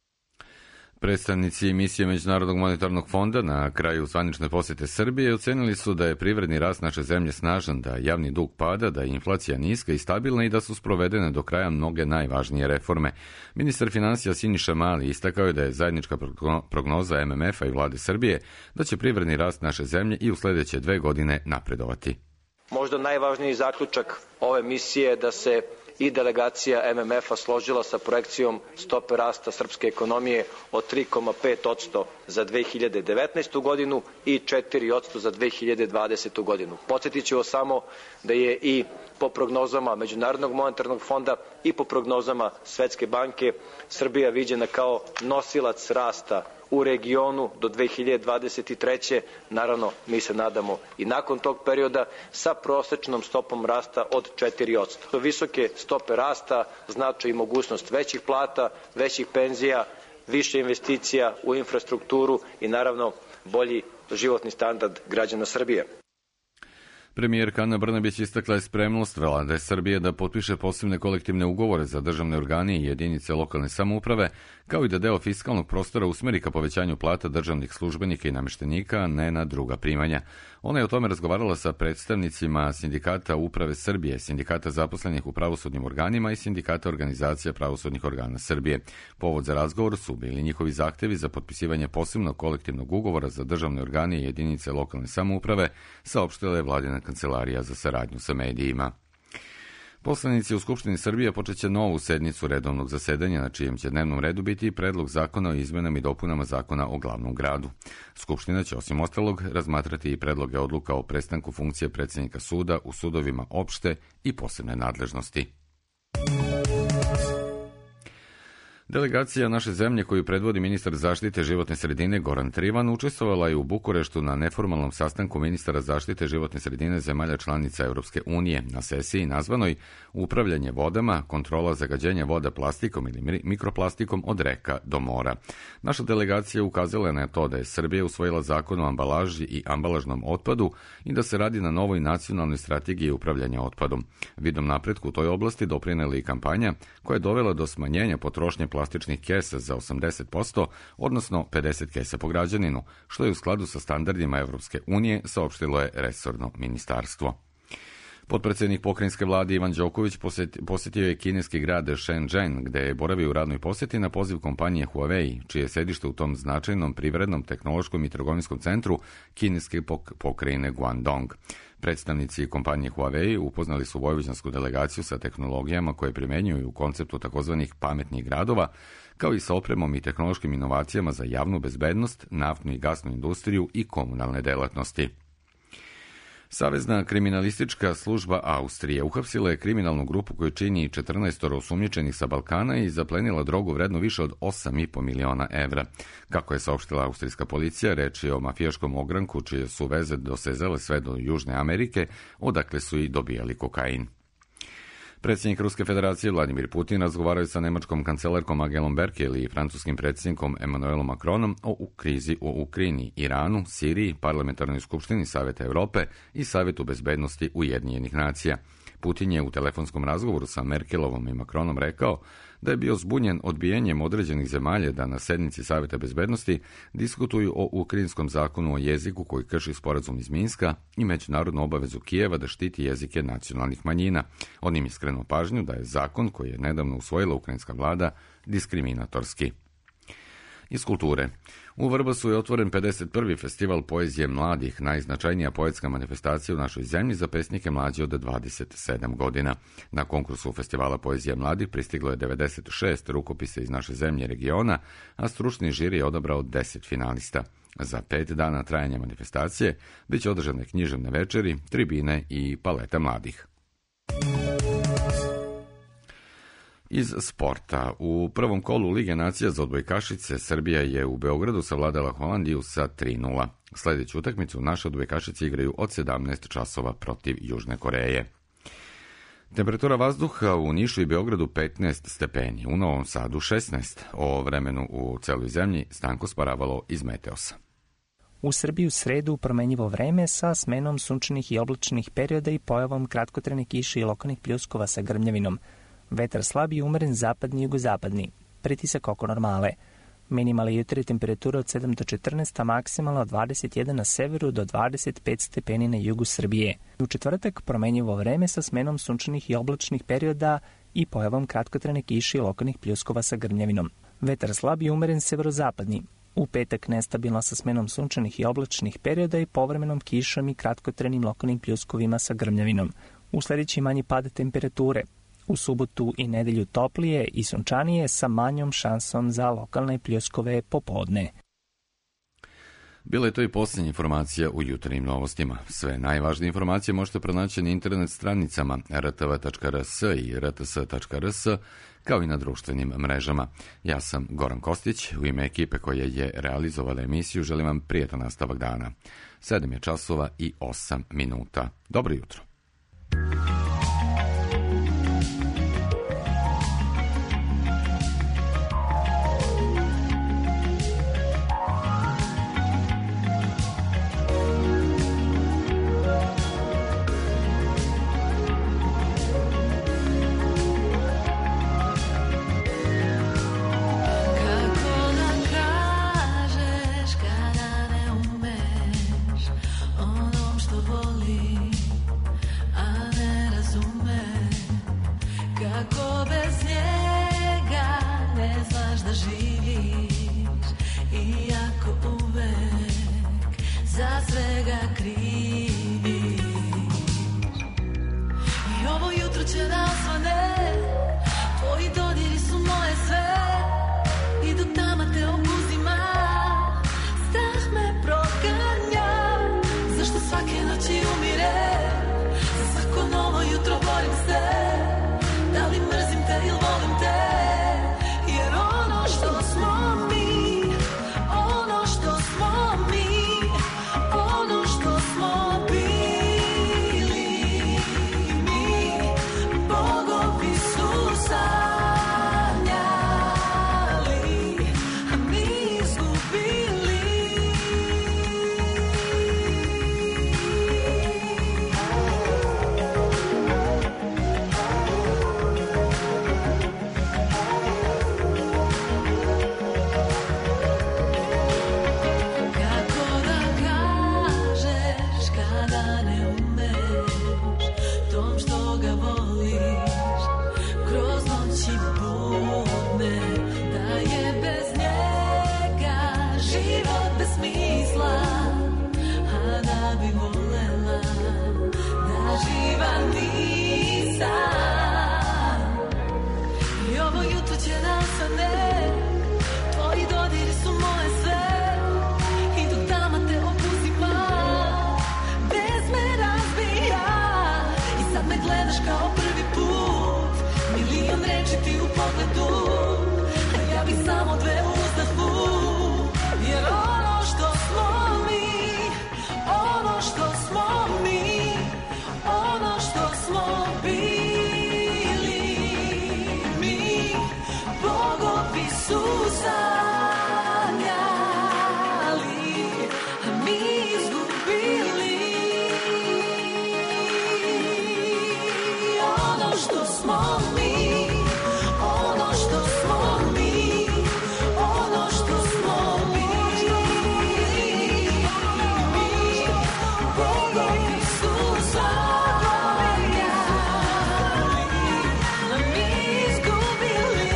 Predstavnici misije Međunarodnog monetarnog fonda na kraju zvanične posete Srbije ocenili su da je privredni rast naše zemlje snažan, da javni dug pada, da je inflacija niska i stabilna i da su sprovedene do kraja mnoge najvažnije reforme. Ministar finansija Siniša Mali istakao je da je zajednička prognoza MMF-a i vlade Srbije da će privredni rast naše zemlje i u sledeće 2 godine napredovati. Možda najvažniji zaključak ove misije je da se i delegacija MMF-a složila sa projekcijom stope rasta srpske ekonomije od 3,5% za 2019. godinu i 4% za 2020. godinu. Podsjetit ću vas samo da je i po prognozama Međunarodnog monetarnog fonda i po prognozama Svetske banke Srbija viđena kao nosilac rasta u regionu do 2023. Naravno, mi se nadamo i nakon tog perioda sa prosečnom stopom rasta od 4%. Visoke stope rasta znače i mogućnost većih plata, većih penzija, više investicija u infrastrukturu i naravno bolji životni standard građana Srbije. Premijerka Ana Brnabić istakla je spremnost vlade Srbije da potpiše posebne kolektivne ugovore za državne organe i jedinice lokalne samouprave, kao i da deo fiskalnog prostora usmeri ka povećanju plata državnih službenika i nameštenika, a ne na druga primanja. Ona je o tome razgovarala sa predstavnicima Sindikata Uprave Srbije, Sindikata zaposlenih u pravosudnim organima i Sindikata organizacija pravosudnih organa Srbije. Povod za razgovor su bili njihovi zahtevi za potpisivanje posebnog kolektivnog ugovora za državne organe i jedinice lokalne samouprave, saopštila je vladina kancelarija za saradnju sa medijima. Poslanici u Skupštini Srbije počeće novu sednicu redovnog zasedanja, na čijem će dnevnom redu biti i predlog zakona o izmenama i dopunama zakona o glavnom gradu. Skupština će osim ostalog razmatrati i predloge odluka o prestanku funkcije predsjednika suda u sudovima opšte i posebne nadležnosti. Delegacija naše zemlje koju predvodi ministar zaštite životne sredine Goran Trivan učestvovala je u Bukureštu na neformalnom sastanku ministara zaštite životne sredine zemalja članica Europske unije na sesiji nazvanoj Upravljanje vodama, kontrola zagađenja voda plastikom ili mikroplastikom od reka do mora. Naša delegacija ukazala je na to da je Srbija usvojila zakon o ambalaži i ambalažnom otpadu i da se radi na novoj nacionalnoj strategiji upravljanja otpadom. Vidom napretku u toj oblasti doprinela i kampanja koja je dovela do smanjenja potrošnje plastičnih kesa za 80%, odnosno 50 kesa po građaninu, što je u skladu sa standardima Evropske unije, saopštilo je resorno ministarstvo. Potpredsednik pokrajinske vlade Ivan Đoković posjetio je kineski grad Shenzhen, gde je boravio u radnoj posjeti na poziv kompanije Huawei, čije je sedište u tom značajnom privrednom, tehnološkom i trgovinskom centru kineske pokrajine Guangdong. Predstavnici kompanije Huawei upoznali su vojvođansku delegaciju sa tehnologijama koje primenjuju u konceptu takozvanih pametnih gradova, kao i sa opremom i tehnološkim inovacijama za javnu bezbednost, naftnu i gasnu industriju i komunalne delatnosti. Savezna kriminalistička služba Austrije uhapsila je kriminalnu grupu koju čini 14 osumnjičenih sa Balkana i zaplenila drogu vrednu više od 8,5 miliona evra. Kako je saopštila austrijska policija, reč je o mafijaškom ogranku čije su veze dosezale sve do Južne Amerike, odakle su i dobijali kokain. Predsjednik Ruske federacije Vladimir Putin razgovaraju sa nemačkom kancelarkom Angelom Merkel i francuskim predsjednikom Emmanuelom Macronom o krizi u Ukrajini, Iranu, Siriji, Parlamentarnoj skupštini Saveta Europe i Savetu bezbednosti Ujedinjenih nacija. Putin je u telefonskom razgovoru sa Merkelovom i Macronom rekao da je bio zbunjen odbijenjem određenih zemalja da na sednici Saveta bezbednosti diskutuju o ukrajinskom zakonu o jeziku koji krši sporazum iz Minska i međunarodnu obavezu Kijeva da štiti jezike nacionalnih manjina. On im je skrenuo pažnju da je zakon koji je nedavno usvojila ukrajinska vlada diskriminatorski. Iz kulture. U Vrbasu je otvoren 51. festival poezije mladih, najznačajnija poetska manifestacija u našoj zemlji za pesnike mlađe od 27 godina. Na konkursu festivala poezije mladih pristiglo je 96 rukopisa iz naše zemlje i regiona, a stručni žiri je odabrao 10 finalista. Za 5 dana trajanja manifestacije biće održane književne večeri, tribine i paleta mladih. Iz sporta. U prvom kolu Lige nacija za odbojkašice Srbija je u Beogradu savladala Holandiju sa 3:0. Sljedeću utakmicu naše odbojkašice igraju od 17 časova protiv Južne Koreje. Temperatura vazduha u Nišu i Beogradu 15 stepeni, u Novom Sadu 16. O vremenu u celoj zemlji Stanko Sparavalo iz Meteosa. U Srbiji u sredu promenjivo vreme sa smenom sunčanih i oblačnih perioda i pojavom kratkotrajne kiše i lokalnih pljuskova sa grmljavinom. Vetar slab i umeren zapadni i jugozapadni. Pritisak oko normale. Minimalna jutra temperatura od 7 do 14, a maksimalna od 21 na severu do 25 stepeni na jugu Srbije. U četvrtak promenjivo vreme sa smenom sunčanih i oblačnih perioda i pojavom kratkotrajne kiše i lokalnih pljuskova sa grmljavinom. Vetar slab i umeren severozapadni. U petak nestabilno sa smenom sunčanih i oblačnih perioda i povremenom kišom i kratkotrajnim lokalnim pljuskovima sa grmljavinom. U sljedeći manji pad temperature. U subotu i nedelju toplije i sunčanije sa manjom šansom za lokalne pljuskove popodne. Bila je to i posljednja informacija u jutarnjim novostima. Sve najvažnije informacije možete pronaći na internet stranicama rtv.rs i rts.rs, kao i na društvenim mrežama. Ja sam Goran Kostić, u ime ekipe koja je realizovala emisiju želim vam prijetan nastavak dana. 7 je časova i 8 minuta. Dobro jutro. Bogovi su sanja. što smo mi, ono što smo mi, ono što smo mi. Bogovi su zaboravljali, a mi izgubili.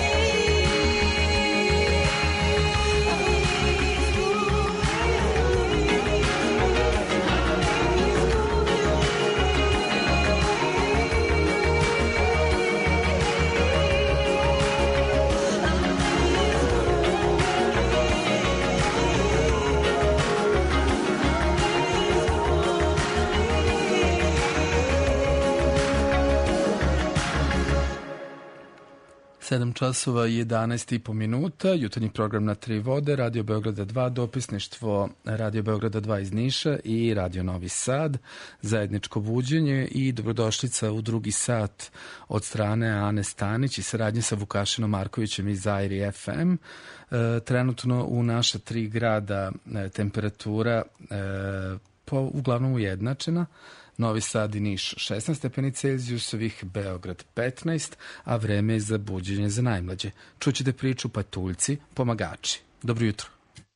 Sedam časova i 11,5 minuta, jutarnji program na Tri vode, Radio Beograda 2, dopisništvo Radio Beograda 2 iz Niša i Radio Novi Sad, zajedničko buđenje i dobrodošlica u drugi sat od strane Ane Stanić i saradnje sa Vukašinom Markovićem iz Zairi FM. Trenutno u naša tri grada temperatura uglavnom ujednačena. Novi Sad i Niš 16 stepeni Celzijusovih, Beograd 15, a vreme je za buđenje za najmlađe. Čućete priču Patuljci, pomagači. Dobro jutro.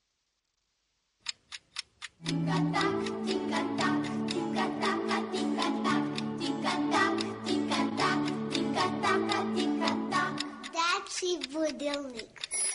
Dečji budilnik.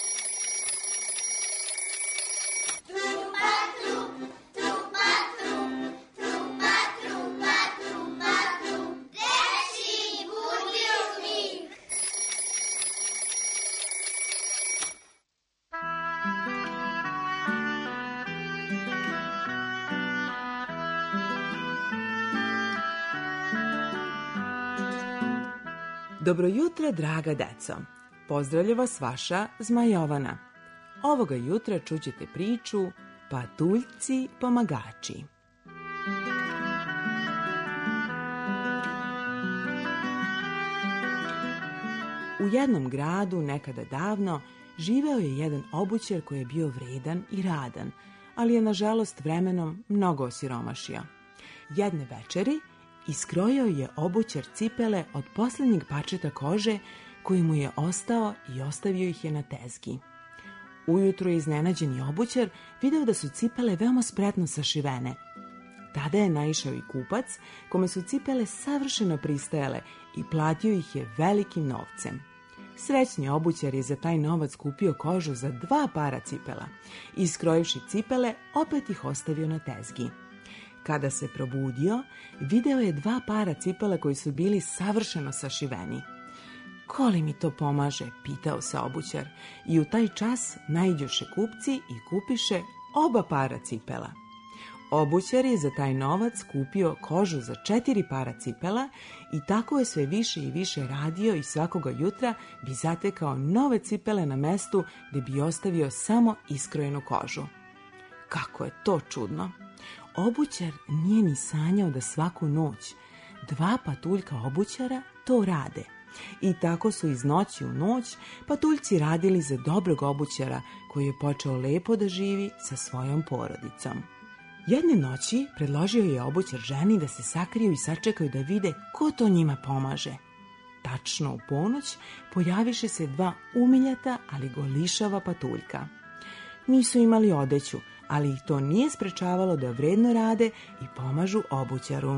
Dobro jutro, draga deco. Pozdravlja vas vaša Zmajovana. Ovoga jutra čućete priču Patuljci pomagači. U jednom gradu, nekada davno, živeo je jedan obućar koji je bio vredan i radan, ali je nažalost vremenom mnogo osiromašio. Jedne večeri iskrojio je obućar cipele od posljednjeg parčeta kože koji mu je ostao i ostavio ih je na tezgi. Ujutro je iznenađeni obućar video da su cipele veoma spretno sašivene. Tada je naišao i kupac kome su cipele savršeno pristajale i platio ih je velikim novcem. Srećni obućar je za taj novac kupio kožu za 2 para cipela i iskrojivši cipele opet ih ostavio na tezgi. Kada se probudio, video je 2 para cipela koji su bili savršeno sašiveni. Ko li mi to pomaže, pitao se obućar, i u taj čas naiđoše kupci i kupiše oba para cipela. Obućar je za taj novac kupio kožu za 4 para cipela i tako je sve više i više radio i svakoga jutra bi zatekao nove cipele na mestu gde bi ostavio samo iskrojenu kožu. Kako je to čudno! Obućar nije ni sanjao da svaku noć 2 patuljka obućara to rade. I tako su iz noći u noć patuljci radili za dobrog obućara koji je počeo lepo da živi sa svojom porodicom. Jedne noći predložio je obućar ženi da se sakriju i sačekaju da vide ko to njima pomaže. Tačno u ponoć pojaviše se 2 umiljata, ali golišava patuljka. Nisu imali odeću, ali ih to nije sprečavalo da vredno rade i pomažu obućaru.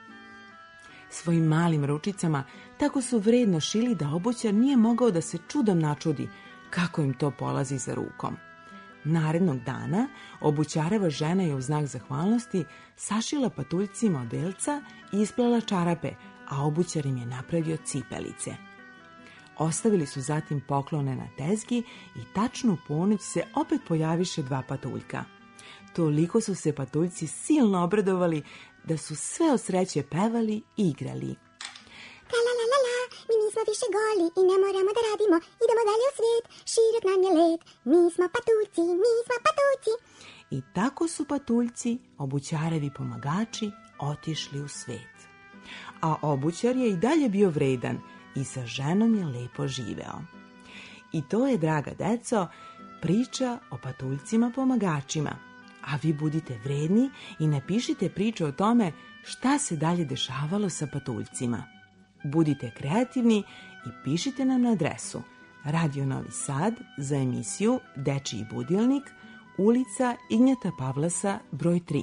Svojim malim ručicama tako su vredno šili da obućar nije mogao da se čudom načudi kako im to polazi za rukom. Narednog dana obućareva žena je u znak zahvalnosti sašila patuljcima odelca i isplala čarape, a obućar im je napravio cipelice. Ostavili su zatim poklone na tezgi i tačno u ponoć se opet pojaviše 2 patuljka. Toliko su se patuljci silno obradovali da su sve od sreće pevali i igrali. Tra-la-la-la-la, mi nismo više goli i ne moramo da radimo, idemo dalje u svijet, širok nam je let, mi smo patuljci, mi smo patuljci. I tako su patuljci, obućarevi pomagači, otišli u svet. A obućar je i dalje bio vredan i sa ženom je lepo živeo. I to je, draga deco, priča o patuljcima pomagačima. A vi budite vredni i napišite priču o tome šta se dalje dešavalo sa patuljcima. Budite kreativni i pišite nam na adresu Radio Novi Sad za emisiju Dečiji budilnik, ulica Ignjeta Pavlasa, broj 3,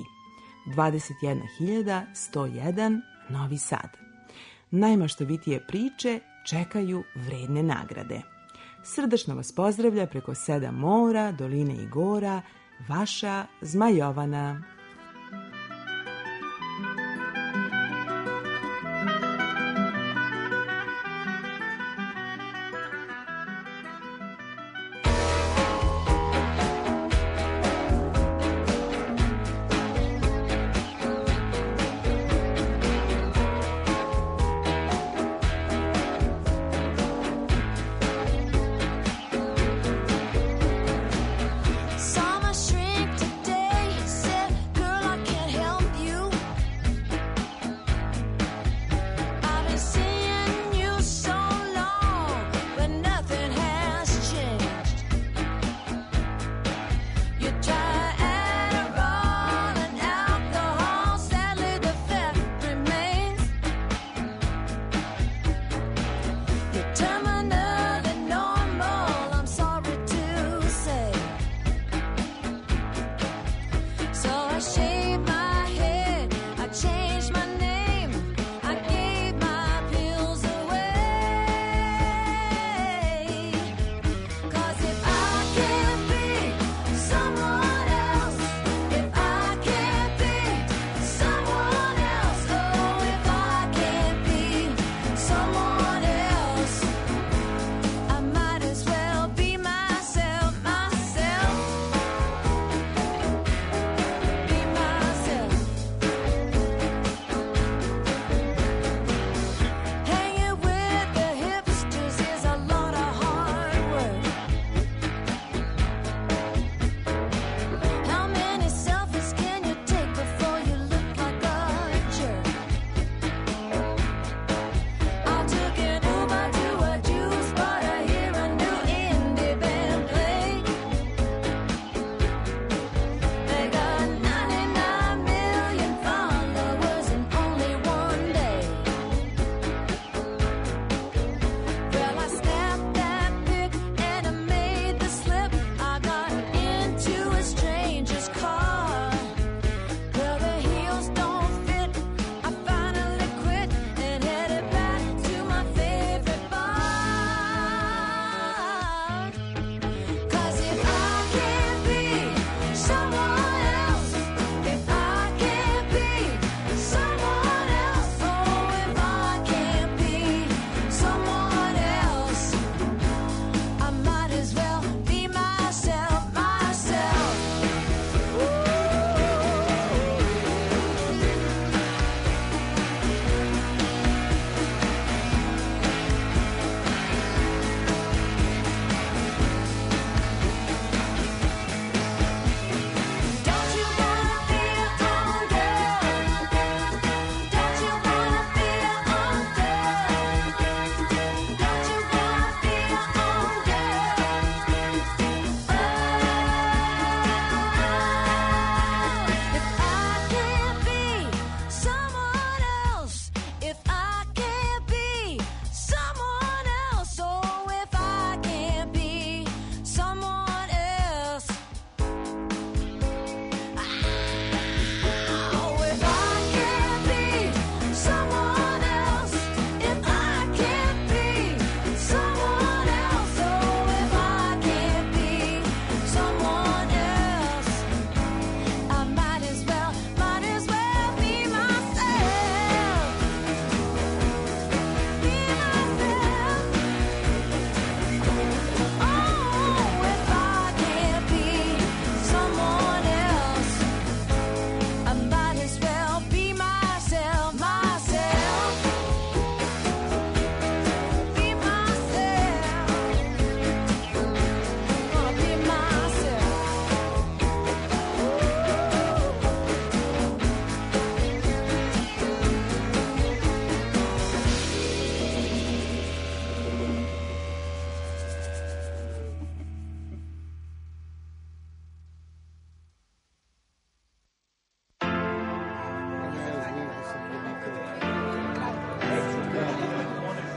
21.101, Novi Sad. Najmaštovitije priče čekaju vredne nagrade. Srdačno vas pozdravlja preko 7 mora, doline i gora, vaša Zmajovana. Saw my shrink today, said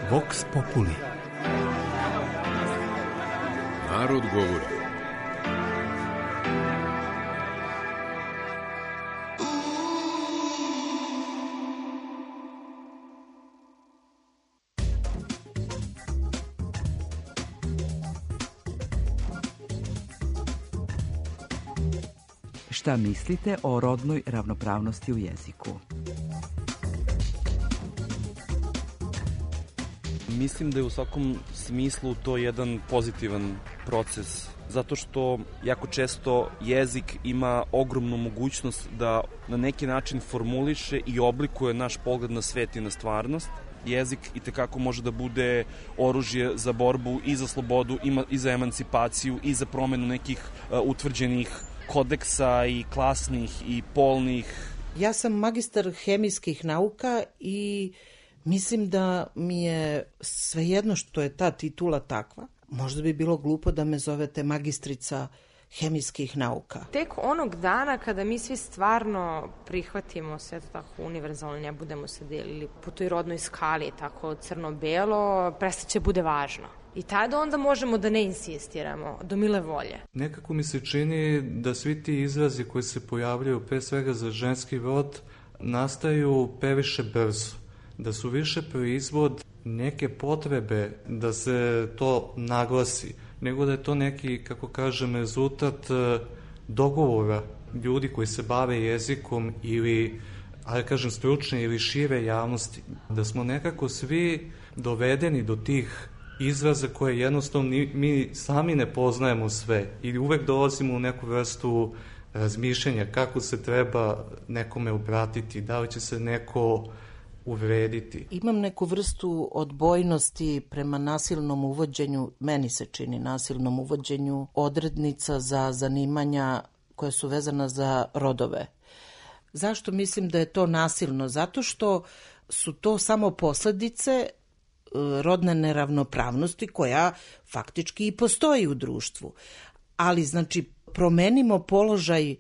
Vox Populi. Narod govori. Šta mislite o rodnoj ravnopravnosti u jeziku? Mislim da je u svakom smislu to jedan pozitivan proces, zato što jako često jezik ima ogromnu mogućnost da na neki način formuliše i oblikuje naš pogled na svet i na stvarnost. Jezik itekako može da bude oružje za borbu i za slobodu, i za emancipaciju, i za promenu nekih utvrđenih kodeksa i klasnih i polnih. Ja sam magistar hemijskih nauka i mislim da mi je svejedno što je ta titula takva. Možda bi bilo glupo da me zovete magistrica hemijskih nauka. Tek onog dana kada mi svi stvarno prihvatimo sve to tako univerzalno, ne budemo se delili po toj rodnoj skali, tako crno-belo, prestaće bude važno. I tada onda možemo da ne insistiramo, do mile volje. Nekako mi se čini da svi ti izrazi koji se pojavljaju, pre svega za ženski rod, nastaju previše brzo. Da su više proizvod neke potrebe da se to naglasi, nego da je to neki, kako kažem, rezultat dogovora ljudi koji se bave jezikom ili, ali kažem, stručne ili šire javnosti. Da smo nekako svi dovedeni do tih izraza koje jednostavno mi sami ne poznajemo sve ili uvek dolazimo u neku vrstu razmišljanja kako se treba nekome obratiti, da li će se neko uvrediti. Imam neku vrstu odbojnosti prema nasilnom uvođenju, meni se čini nasilnom uvođenju odrednica za zanimanja koje su vezana za rodove. Zašto mislim da je to nasilno? Zato što su to samo posledice rodne neravnopravnosti koja faktički i postoji u društvu. Ali znači promenimo položaj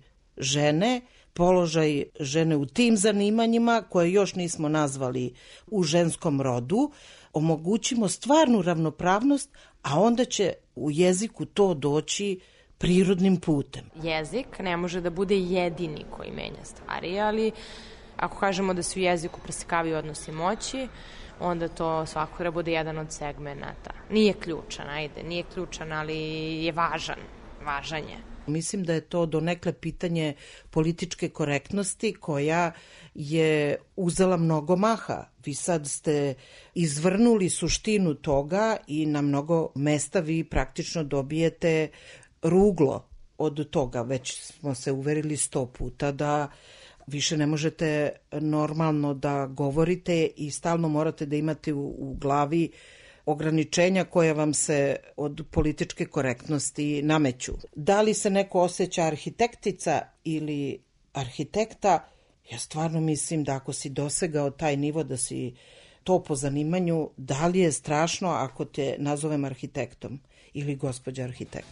žene u tim zanimanjima koje još nismo nazvali u ženskom rodu, omogućimo stvarnu ravnopravnost, a onda će u jeziku to doći prirodnim putem. Jezik ne može da bude jedini koji menja stvari, ali ako kažemo da se u jeziku presekavaju odnosi moći, onda to svakako da bude jedan od segmenata. Nije ključan, ali je važan je. Mislim da je to donekle pitanje političke korektnosti koja je uzela mnogo maha. Vi sad ste izvrnuli suštinu toga i na mnogo mesta vi praktično dobijete ruglo od toga. Već smo se uverili 100 puta da više ne možete normalno da govorite i stalno morate da imate u glavi ograničenja koja vam se od političke korektnosti nameću. Da li se neko osjeća arhitektica ili arhitekta, ja stvarno mislim da ako si dosegao taj nivo da si to po zanimanju, da li je strašno ako te nazovem arhitektom ili gospođa arhitekta?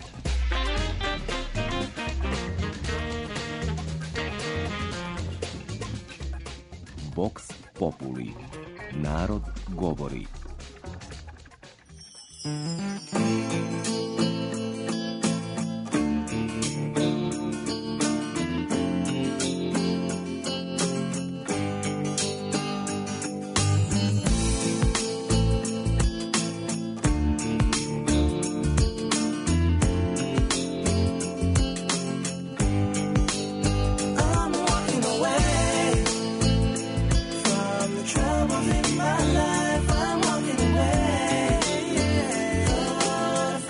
Vox Populi. Narod govori. Troubles in my life, I'm walking away.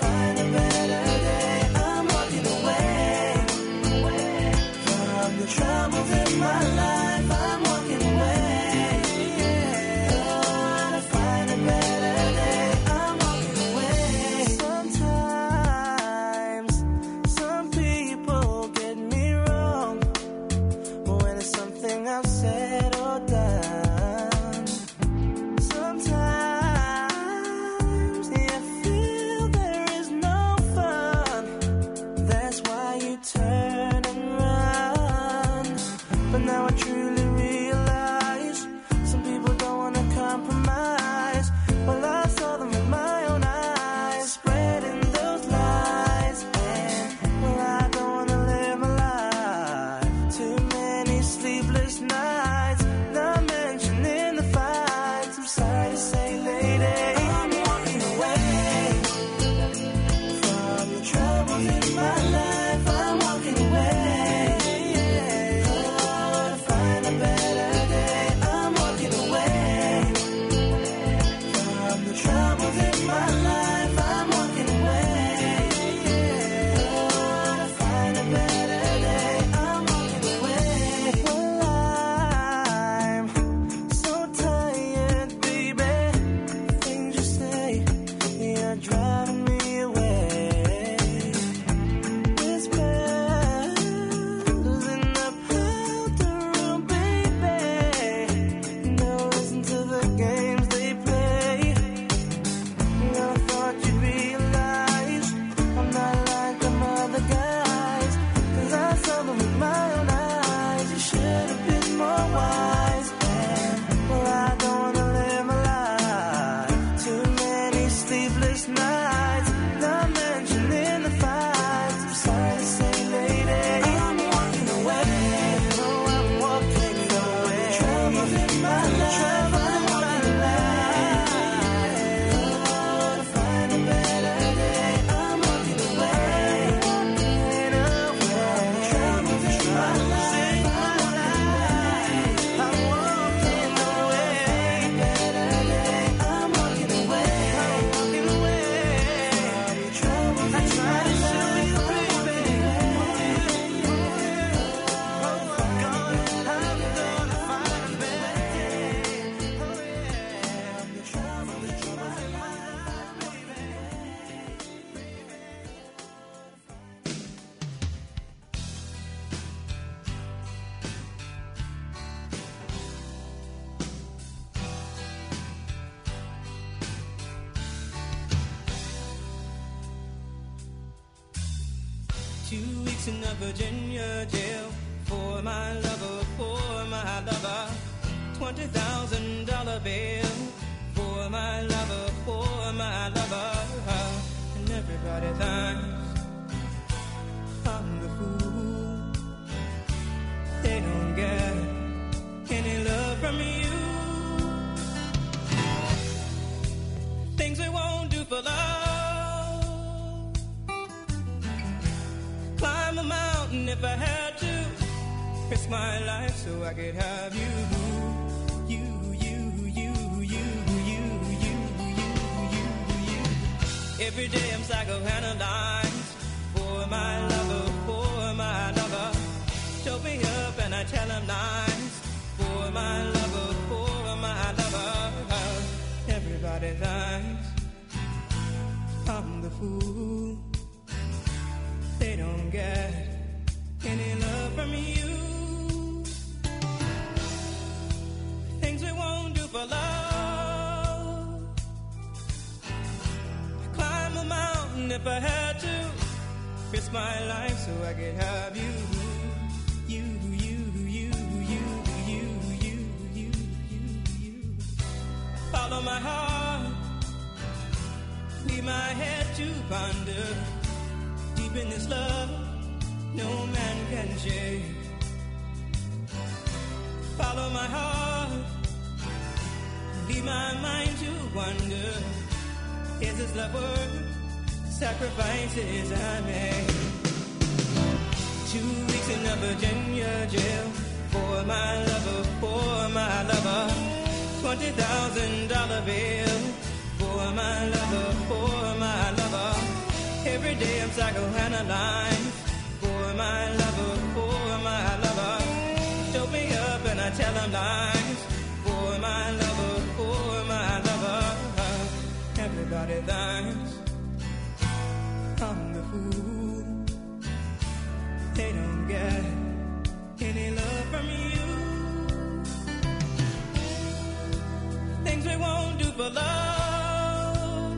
2 weeks in a Virginia jail for my lover, $20,000 bail for my lover, and everybody thinks I'm the fool. They don't get any love from you. Things we won't do for love. Climb a mountain if I had to. Risk my life so I could have you. Every day I'm psychoanalyzed for my lover, Choke me up and I tell him lies for my lover, Everybody thinks I'm the fool. They don't get any love from you. Things we won't do for love. Climb a mountain if I had to. Risk my life so I could have you. Follow my heart. Leave my head to ponder. Deep in this love, no man can shake. Follow my heart. Leave my mind to wonder. Is this love worth sacrifices I made? 2 weeks in a Virginia jail for my lover, $20,000 bail for my lover, Every day I'm psychoanalyzed for my lover, Choke me up and I tell him lies for my lover, Everybody thinks I'm the fool. They don't get any love from you. Things we won't do for love.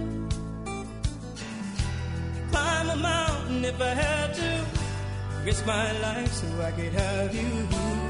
Climb a mountain if I had to. Risk my life so I could have you.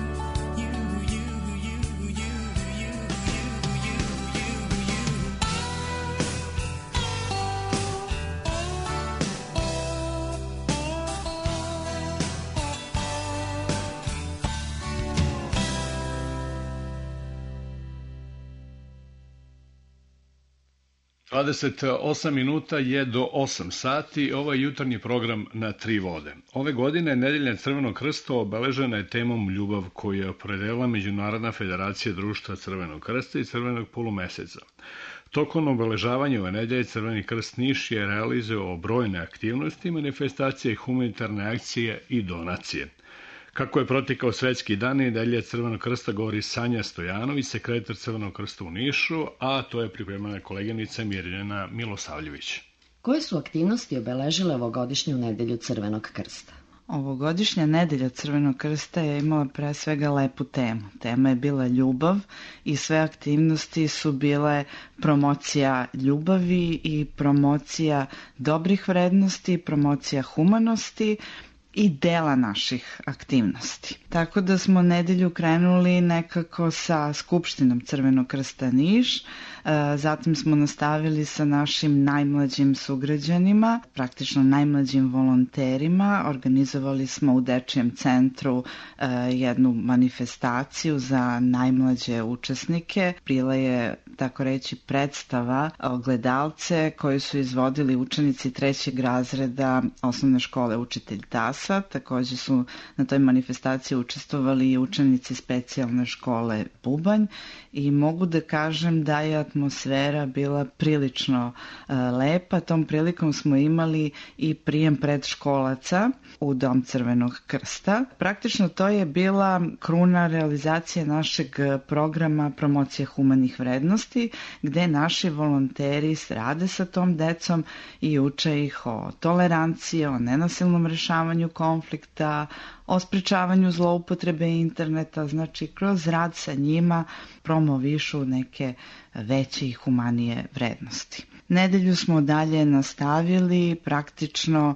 Dvadeset 8 minuta je do 8 sati, ovo je jutarnji program na Tri vode. Ove godine Nedelja Crvenog krsta obeležena je temom ljubav koju je opredelila Međunarodna federacija društva Crvenog krsta i Crvenog polumeseca. Tokom obeležavanja ove nedelje Crveni krst Niš je realizovao brojne aktivnosti, manifestacije, humanitarne akcije i donacije. Kako je protekao svetski dan Nedelje Crvenog krsta govori Sanja Stojanović, sekretar Crvenog krsta u Nišu, a to je pripremana koleginica Mirjana Milosavljević. Koje su aktivnosti obeležile ovogodišnju Nedelju Crvenog krsta? Ovogodišnja Nedelja Crvenog krsta je imala pre svega lepu temu. Tema je bila ljubav i sve aktivnosti su bile promocija ljubavi i promocija dobrih vrednosti, promocija humanosti i dela naših aktivnosti. Tako da smo nedelju krenuli nekako sa Skupštinom Crvenog krsta Niš, zatim smo nastavili sa našim najmlađim sugrađanima, praktično najmlađim volonterima. Organizovali smo u Dečijem centru jednu manifestaciju za najmlađe učesnike. Bila je, tako reći, predstava ogledalce koju su izvodili učenici 3. razreda osnovne škole Učitelj Tasa. Također su na toj manifestaciji učestvovali i učenici specijalne škole Bubanj i mogu da kažem da je atmosfera bila prilično lepa. Tom prilikom smo imali i prijem predškolaca u Dom Crvenog krsta. Praktično to je bila kruna realizacije našeg programa promocije humanih vrednosti, gde naši volonteri rade sa tom decom i uče ih o toleranciji, o nenasilnom rešavanju konflikta, o sprečavanju zloupotrebe interneta, znači kroz rad sa njima promovišu neke veće i humanije vrednosti. Nedelju smo dalje nastavili praktično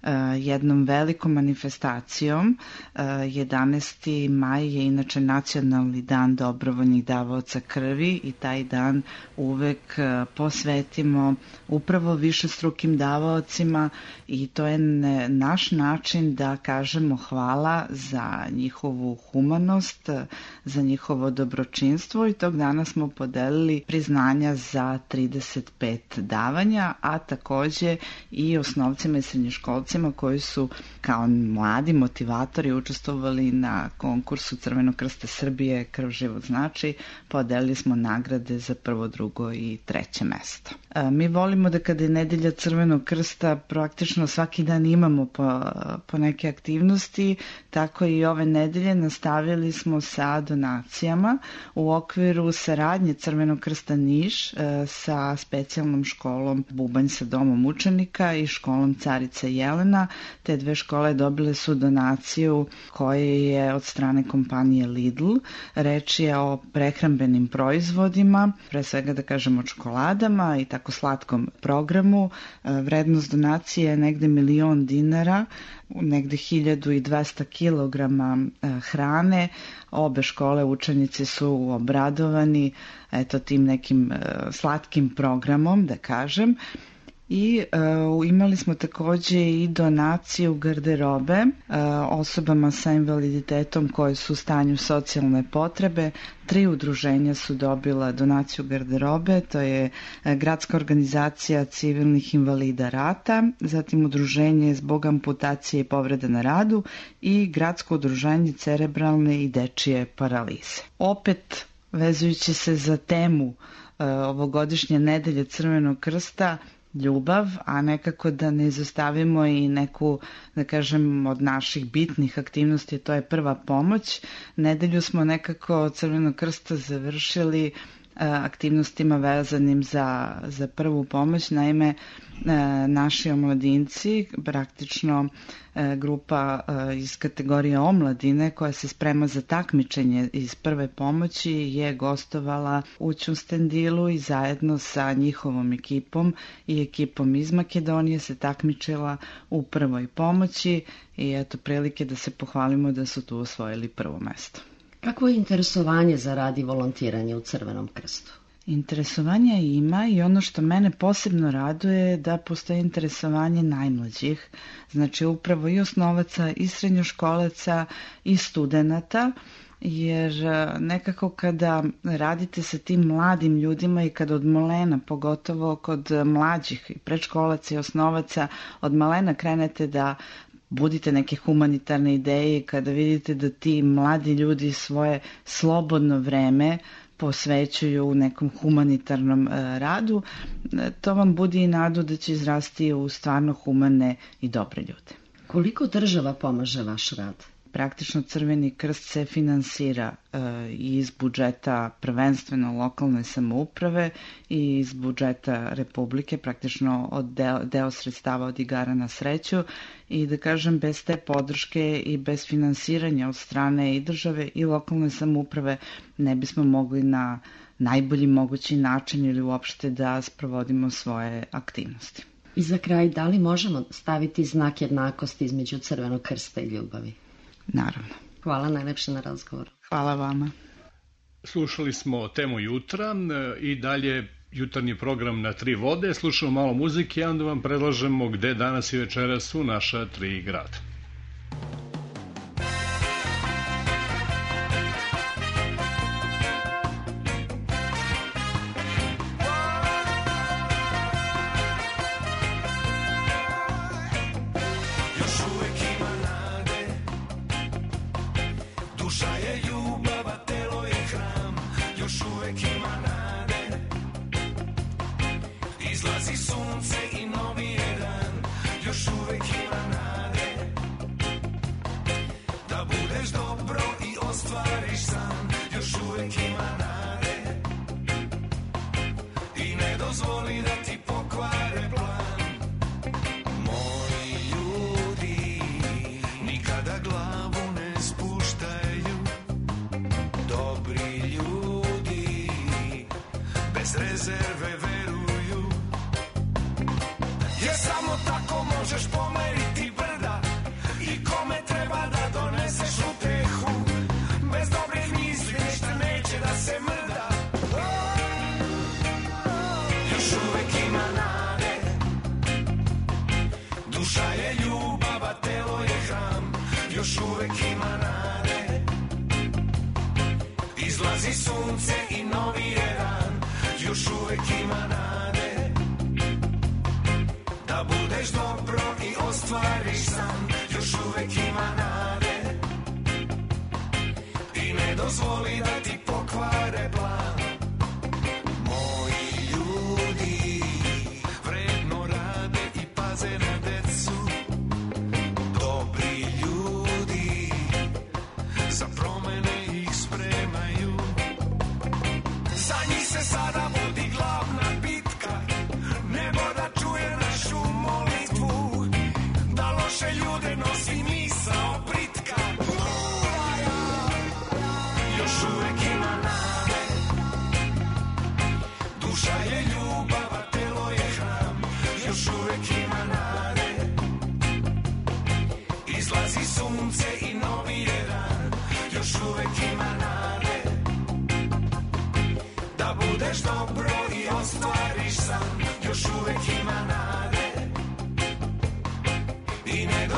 jednom velikom manifestacijom. 11. maj je inače nacionalni dan dobrovoljnih davaoca krvi i taj dan uvek posvetimo upravo višestrukim davaocima i to je naš način da kažemo hvala za njihovu humanost, za njihovo dobročinstvo i tog dana smo podelili priznanja za 35 davanja, a takođe i osnovcima i srednjoškolcima koji su kao mladi motivatori učestvovali na konkursu Crvenog krsta Srbije Krv život znači, podelili smo nagrade za prvo, drugo i treće mesto. Mi volimo da kada je nedelja Crvenog krsta praktično svaki dan imamo po neke aktivnosti, tako i ove nedelje nastavili smo sa donacijama u okviru saradnje Crvenog krsta Niš sa specijalnom školom Bubanj sa domom učenika i školom Carica Jelena. Te dve škole dobile su donaciju koje je od strane kompanije Lidl. Reč je o prehrambenim proizvodima, pre svega da kažemo čokoladama i tako slatkom programu. Vrednost donacije je negde 1.000.000 dinara, negde 1200 kilograma hrane. Obe škole učenici su obradovani tim nekim slatkim programom, da kažem. I imali smo takođe i donaciju garderobe osobama sa invaliditetom koje su u stanju socijalne potrebe. 3 udruženja su dobila donaciju garderobe, to je Gradska organizacija civilnih invalida rata, zatim udruženje zbog amputacije i povreda na radu i Gradsko udruženje cerebralne i dečije paralize. Opet, vezujući se za temu ovogodišnje nedelje Crvenog krsta, ljubav, a nekako da ne izostavimo i neku, da kažem, od naših bitnih aktivnosti, to je prva pomoć. Nedelju smo nekako od Crvenog krsta završili aktivnostima vezanim za prvu pomoć. Naime, naši omladinci, praktično grupa iz kategorije omladine koja se sprema za takmičenje iz prve pomoći je gostovala u Ćustendilu i zajedno sa njihovom ekipom i ekipom iz Makedonije se takmičila u prvoj pomoći i eto prilike da se pohvalimo da su tu osvojili prvo mesto. Kakvo je interesovanje za rad i volontiranje u Crvenom krstu? Interesovanja ima i ono što mene posebno raduje je da postoji interesovanje najmlađih, znači upravo i osnovaca i srednjoškolaca i studenata, jer nekako kada radite sa tim mladim ljudima i kad od malena, pogotovo kod mlađih predškolaca i osnovaca, od malena krenete da budite neke humanitarne ideje, kada vidite da ti mladi ljudi svoje slobodno vreme posvećuju u nekom humanitarnom radu, to vam budi i nadu da će izrasti u stvarno humane i dobre ljude. Koliko država pomaže vaš rad? Praktično Crveni krst se finansira i iz budžeta prvenstveno lokalne samouprave i iz budžeta Republike, praktično od deo sredstava od igara na sreću i da kažem bez te podrške i bez finansiranja od strane i države i lokalne samouprave ne bismo mogli na najbolji mogući način ili uopšte da sprovodimo svoje aktivnosti. I za kraj, da li možemo staviti znak jednakosti između Crvenog krsta i ljubavi? Naravno. Hvala najlepše na razgovoru. Hvala vama. Slušali smo temu jutra i dalje jutarnji program na 3 vode. Slušamo malo muzike, a onda vam predlažemo gde danas i večeras su naša 3 grada. Jer samo tako možeš pomeriti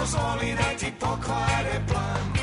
dozvoli da ti pokvare plan.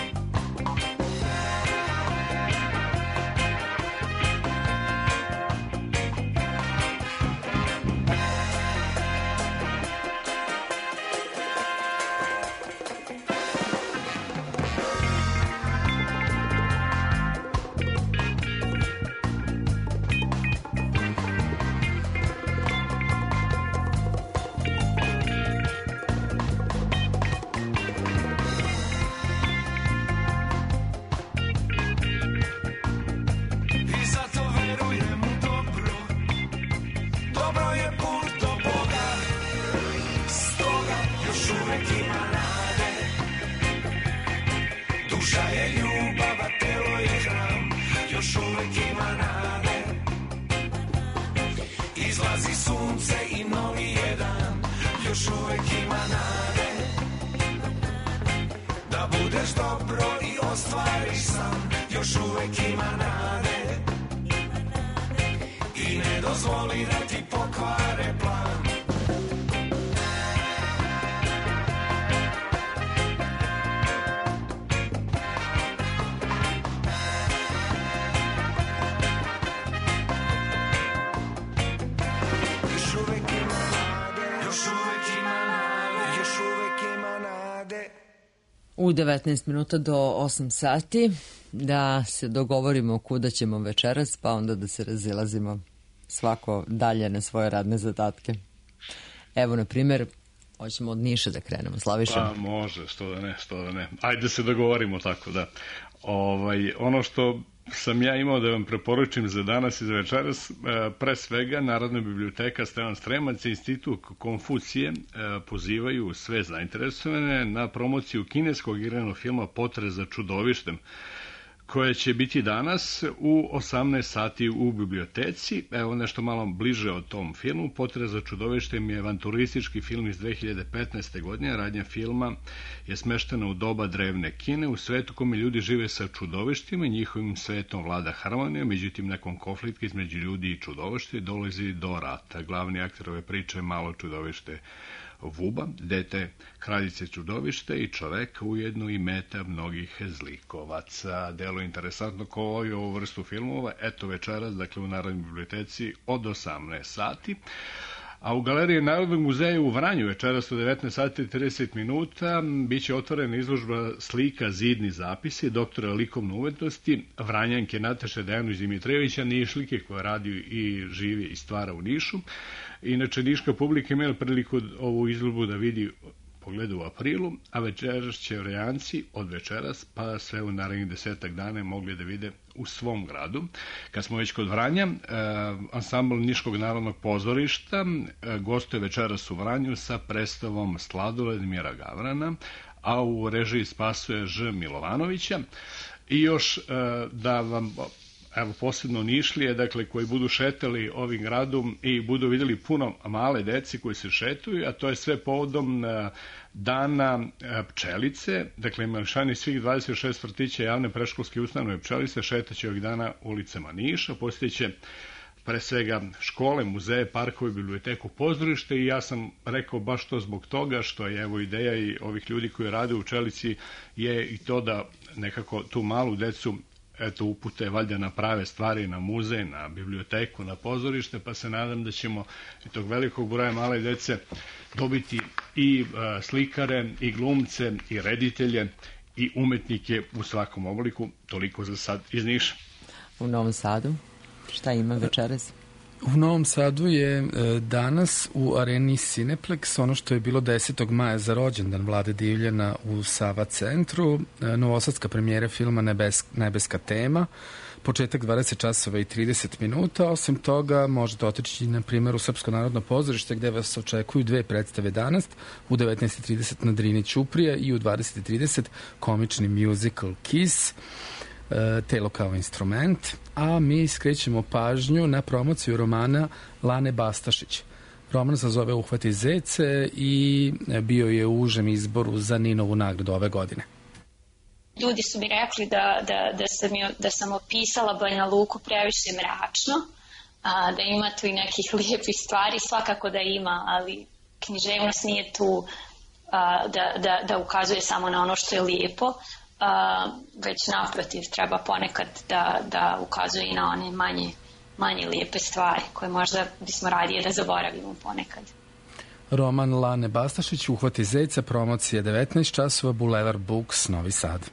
U 19 minuta do 8 sati da se dogovorimo kuda ćemo večeras, pa onda da se razilazimo svako dalje na svoje radne zadatke. Evo, na primjer, hoćemo od Niša da krenemo. Slaviša? Pa može, što da ne. Ajde se dogovorimo tako, da. Ono što sam ja imao da vam preporučim za danas i za večeras, pre svega Narodna biblioteka Stevan Stremac i Institut Konfucije pozivaju sve zainteresovane na promociju kineskog igranog filma Potres za čudovištem, koje će biti danas u 18 sati u biblioteci. Evo nešto malo bliže o tom filmu. Potres za čudovištem je avanturistički film iz 2015. godine. Radnja filma je smeštena u doba drevne Kine, u svetu kome ljudi žive sa čudovištima i njihovim svetom vlada harmonija, međutim nakon konflikta između ljudi i čudovište dolazi do rata. Glavni akter ove priče je malo čudovište Vuba, dete kraljice čudovište i čovek ujedno i meta mnogih zlikovaca. Delo interesantno ko voli ovu vrstu filmova, eto večeras, dakle u Narodnoj biblioteci od 18 sati. A u Galeriji Narodnog muzeja u Vranju večeras u 19 sati 30 minuta biće otvorena izložba slika Zidni zapisi doktora likovne umetnosti Vranjanke Nataše Dejanović-Dimitrevića, Nišlike koja radi i živi i stvara u Nišu. Inače, niška publika imala priliku ovu izložbu da vidi pogleda u aprilu, a večeras će Vrajanci od večeras pa sve u narednih 10 dana mogli da vide u svom gradu. Kad smo već kod Vranja, ansambl Niškog narodnog pozorišta gostuje večeras u Vranju sa predstavom Sladoled Mira Gavrana, a u režiji spasuje Ž. Milovanovića. I još da vam posebno Nišlije, dakle, koji budu šetali ovim gradom i budu vidjeli puno male deci koji se šetuju, a to je sve povodom dana pčelice. Dakle, mališani svih 26 vrtića javne predškolske ustanove pčelice šetaće ovih dana ulicama Niša, posjetiće pre svega škole, muzeje, parkove, biblioteku, pozorište i ja sam rekao baš to zbog toga što je evo ideja i ovih ljudi koji rade u pčelici je i to da nekako tu malu decu upute valjda na prave stvari, na muzej, na biblioteku, na pozorište, pa se nadam da ćemo i tog velikog broja male dece dobiti i slikare, i glumce, i reditelje, i umetnike u svakom obliku. Toliko za sad iz Niša. U Novom Sadu, šta ima večeras? U Novom Sadu je danas u areni Cineplex ono što je bilo 10. maja za rođendan Vlade Divljana u Sava centru, novosadska premijera filma Nebeska tema, početak 20 časova i 30 minuta. Osim toga možete otići na primjer u Srpsko narodno pozorište gde vas očekuju dve predstave danas, u 19.30 na Drini Ćuprija i u 20.30 komični musical Kiss, Telo kao instrument, a mi skrećemo pažnju na promociju romana Lane Bastašić. Roman se zove Uhvati zece i bio je u užem izboru za Ninovu nagradu ove godine. Ljudi su mi rekli da sam opisala Banja Luku previše mračno, da ima tu i nekih lijepih stvari, svakako da ima, ali književnost nije tu da ukazuje samo na ono što je lijepo, već naprotiv treba ponekad da ukazuje i na one manje lijepe stvari koje možda bismo radije da zaboravimo ponekad. Roman Lane Bastašić, Uhvati zeca, promocija 19 časova, Boulevard Books, Novi Sad.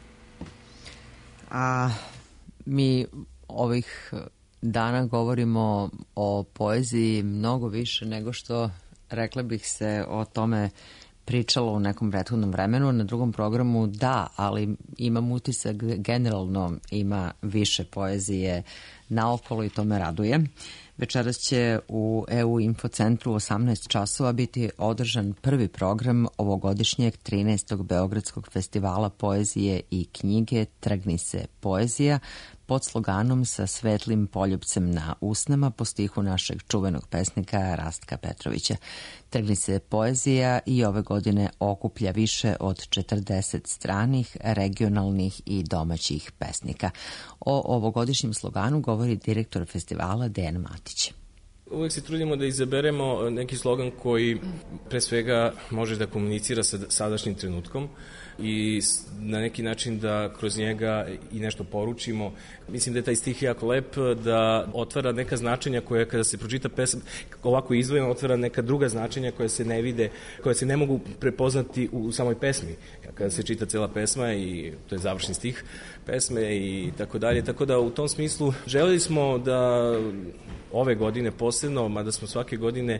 A mi ovih dana govorimo o poeziji mnogo više nego što, rekla bih, se o tome pričalo u nekom prethodnom vremenu. Na drugom programu da, ali imam utisak generalno ima više poezije naokolo i to me raduje. Večeras će u EU Infocentru 18 časova biti održan prvi program ovogodišnjeg 13. Beogradskog festivala poezije i knjige Trgni se poezija pod sloganom Sa svetlim poljupcem na usnama po stihu našeg čuvenog pesnika Rastka Petrovića. Trgni se poezija i ove godine okuplja više od 40 stranih, regionalnih i domaćih pesnika. O ovogodišnjem sloganu govori direktor festivala Dejan Matić. Uvijek se trudimo da izaberemo neki slogan koji pre svega može da komunicira sa sadašnjim trenutkom i na neki način da kroz njega i nešto poručimo. Mislim da je taj stih jako lep, da otvara neka značenja koja kada se pročita pesma ovako izdvojeno, otvara neka druga značenja koja se ne vide, koja se ne mogu prepoznati u samoj pesmi. Kada se čita cela pesma i to je završni stih pesme i tako dalje. Tako da u tom smislu želeli smo da ove godine posebno, mada smo svake godine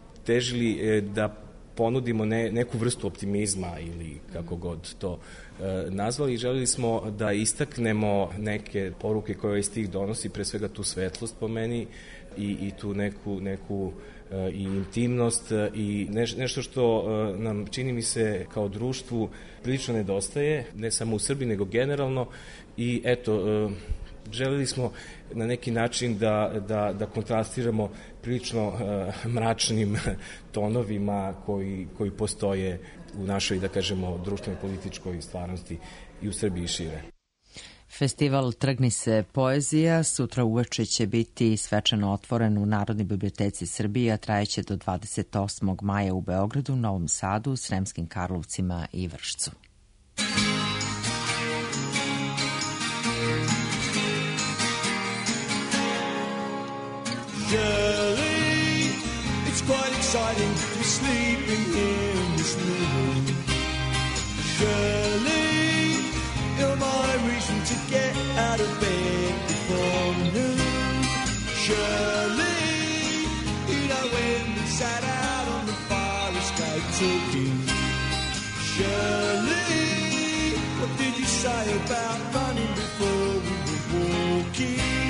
težili da ponudimo neku vrstu optimizma ili kako god to nazvali. Želeli smo da istaknemo neke poruke koje iz tih donosi, pre svega tu svetlost po meni i tu neku i intimnost i nešto što nam, čini mi se, kao društvu prilično nedostaje, ne samo u Srbiji nego generalno, i eto, želeli smo na neki način da kontrastiramo prilično mračnim tonovima koji postoje u našoj, da kažemo, društvenoj političkoj stvarnosti i u Srbiji i šire. Festival Trgni se poezija sutra uveče će biti svečano otvoren u Narodnoj biblioteci Srbije, a trajeće do 28. maja u Beogradu, Novom Sadu, Sremskim Karlovcima i Vršcu. Shirley, it's quite exciting to be sleeping here in this room. Shirley, you're my reason to get out of bed before noon. Shirley, you know when we sat out on the fire escape talking. Shirley, what did you say about running before we were walking?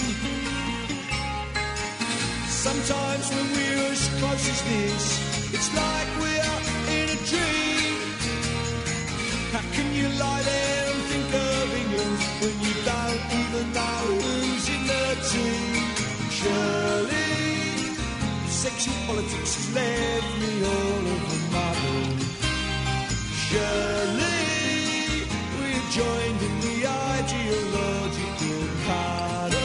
Sometimes when we're as close as this, it's like we're in a dream. How can you lie there and think of England when you don't even know who's in the team? Surely, sexual politics has left me all over my room. Surely, we're joined in the ideological carnival.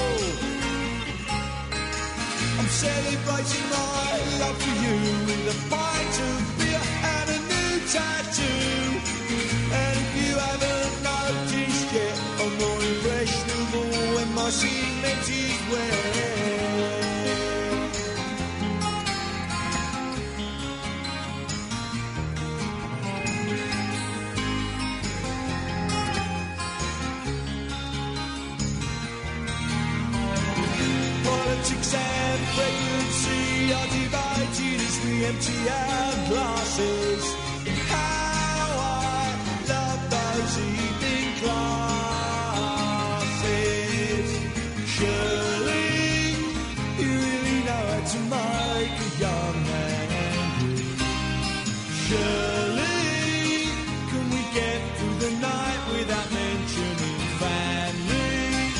I'm celebrating my love for you with a pint of beer and a new tattoo. And if you haven't noticed yet, I'm more impressionable when my cement is wet. Politics and pregnancy are divided as we empty our glasses. How I love those evening classes. Surely you really know how to make a young man angry. Surely can we get through the night without mentioning family?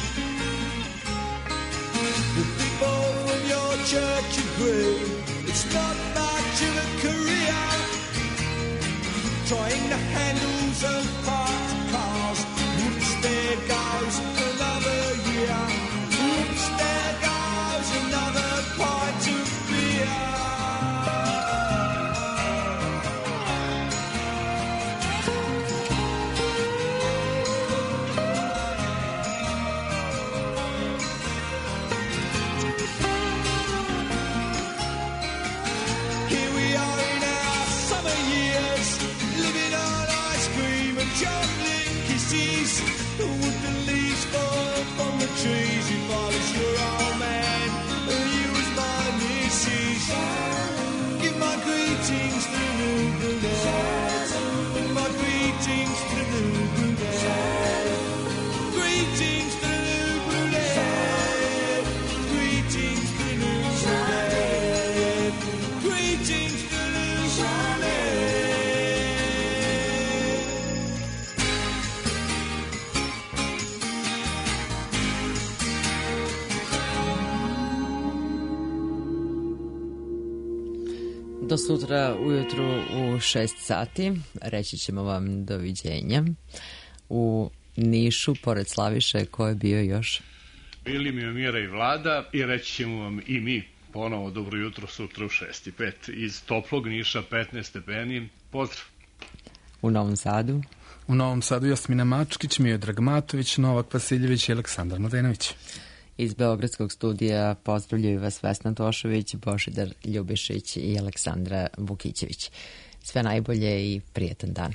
The people from your church agree it's not much of a career. Trying the handles of parked cars. Whoops, there goes another year. Whoops, there goes another pint of beer. greetings to New Brunette. My greetings to New Brunette. Greetings to New Brunette. Greetings to New Brunette. Greetings to New Brunette. Do sutra ujutru u 6 sati. Reći ćemo vam doviđenja. U Nišu, pored Slaviše, ko je bio još? Bili mi Mira i Vlada i reći ćemo vam i mi ponovo dobro jutro sutra u 6:05. Iz toplog Niša 15 stepeni. Pozdrav. U Novom Sadu? U Novom Sadu Jasmina Mačkić, Miodrag Matović, Novak Vasiljević i Aleksandar Mladenović. Iz Beogradskog studija pozdravljaju vas Vesna Tošović, Božidar Ljubišić i Aleksandra Vukićević. Sve najbolje i prijetan dan.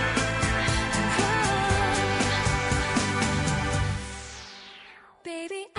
Baby,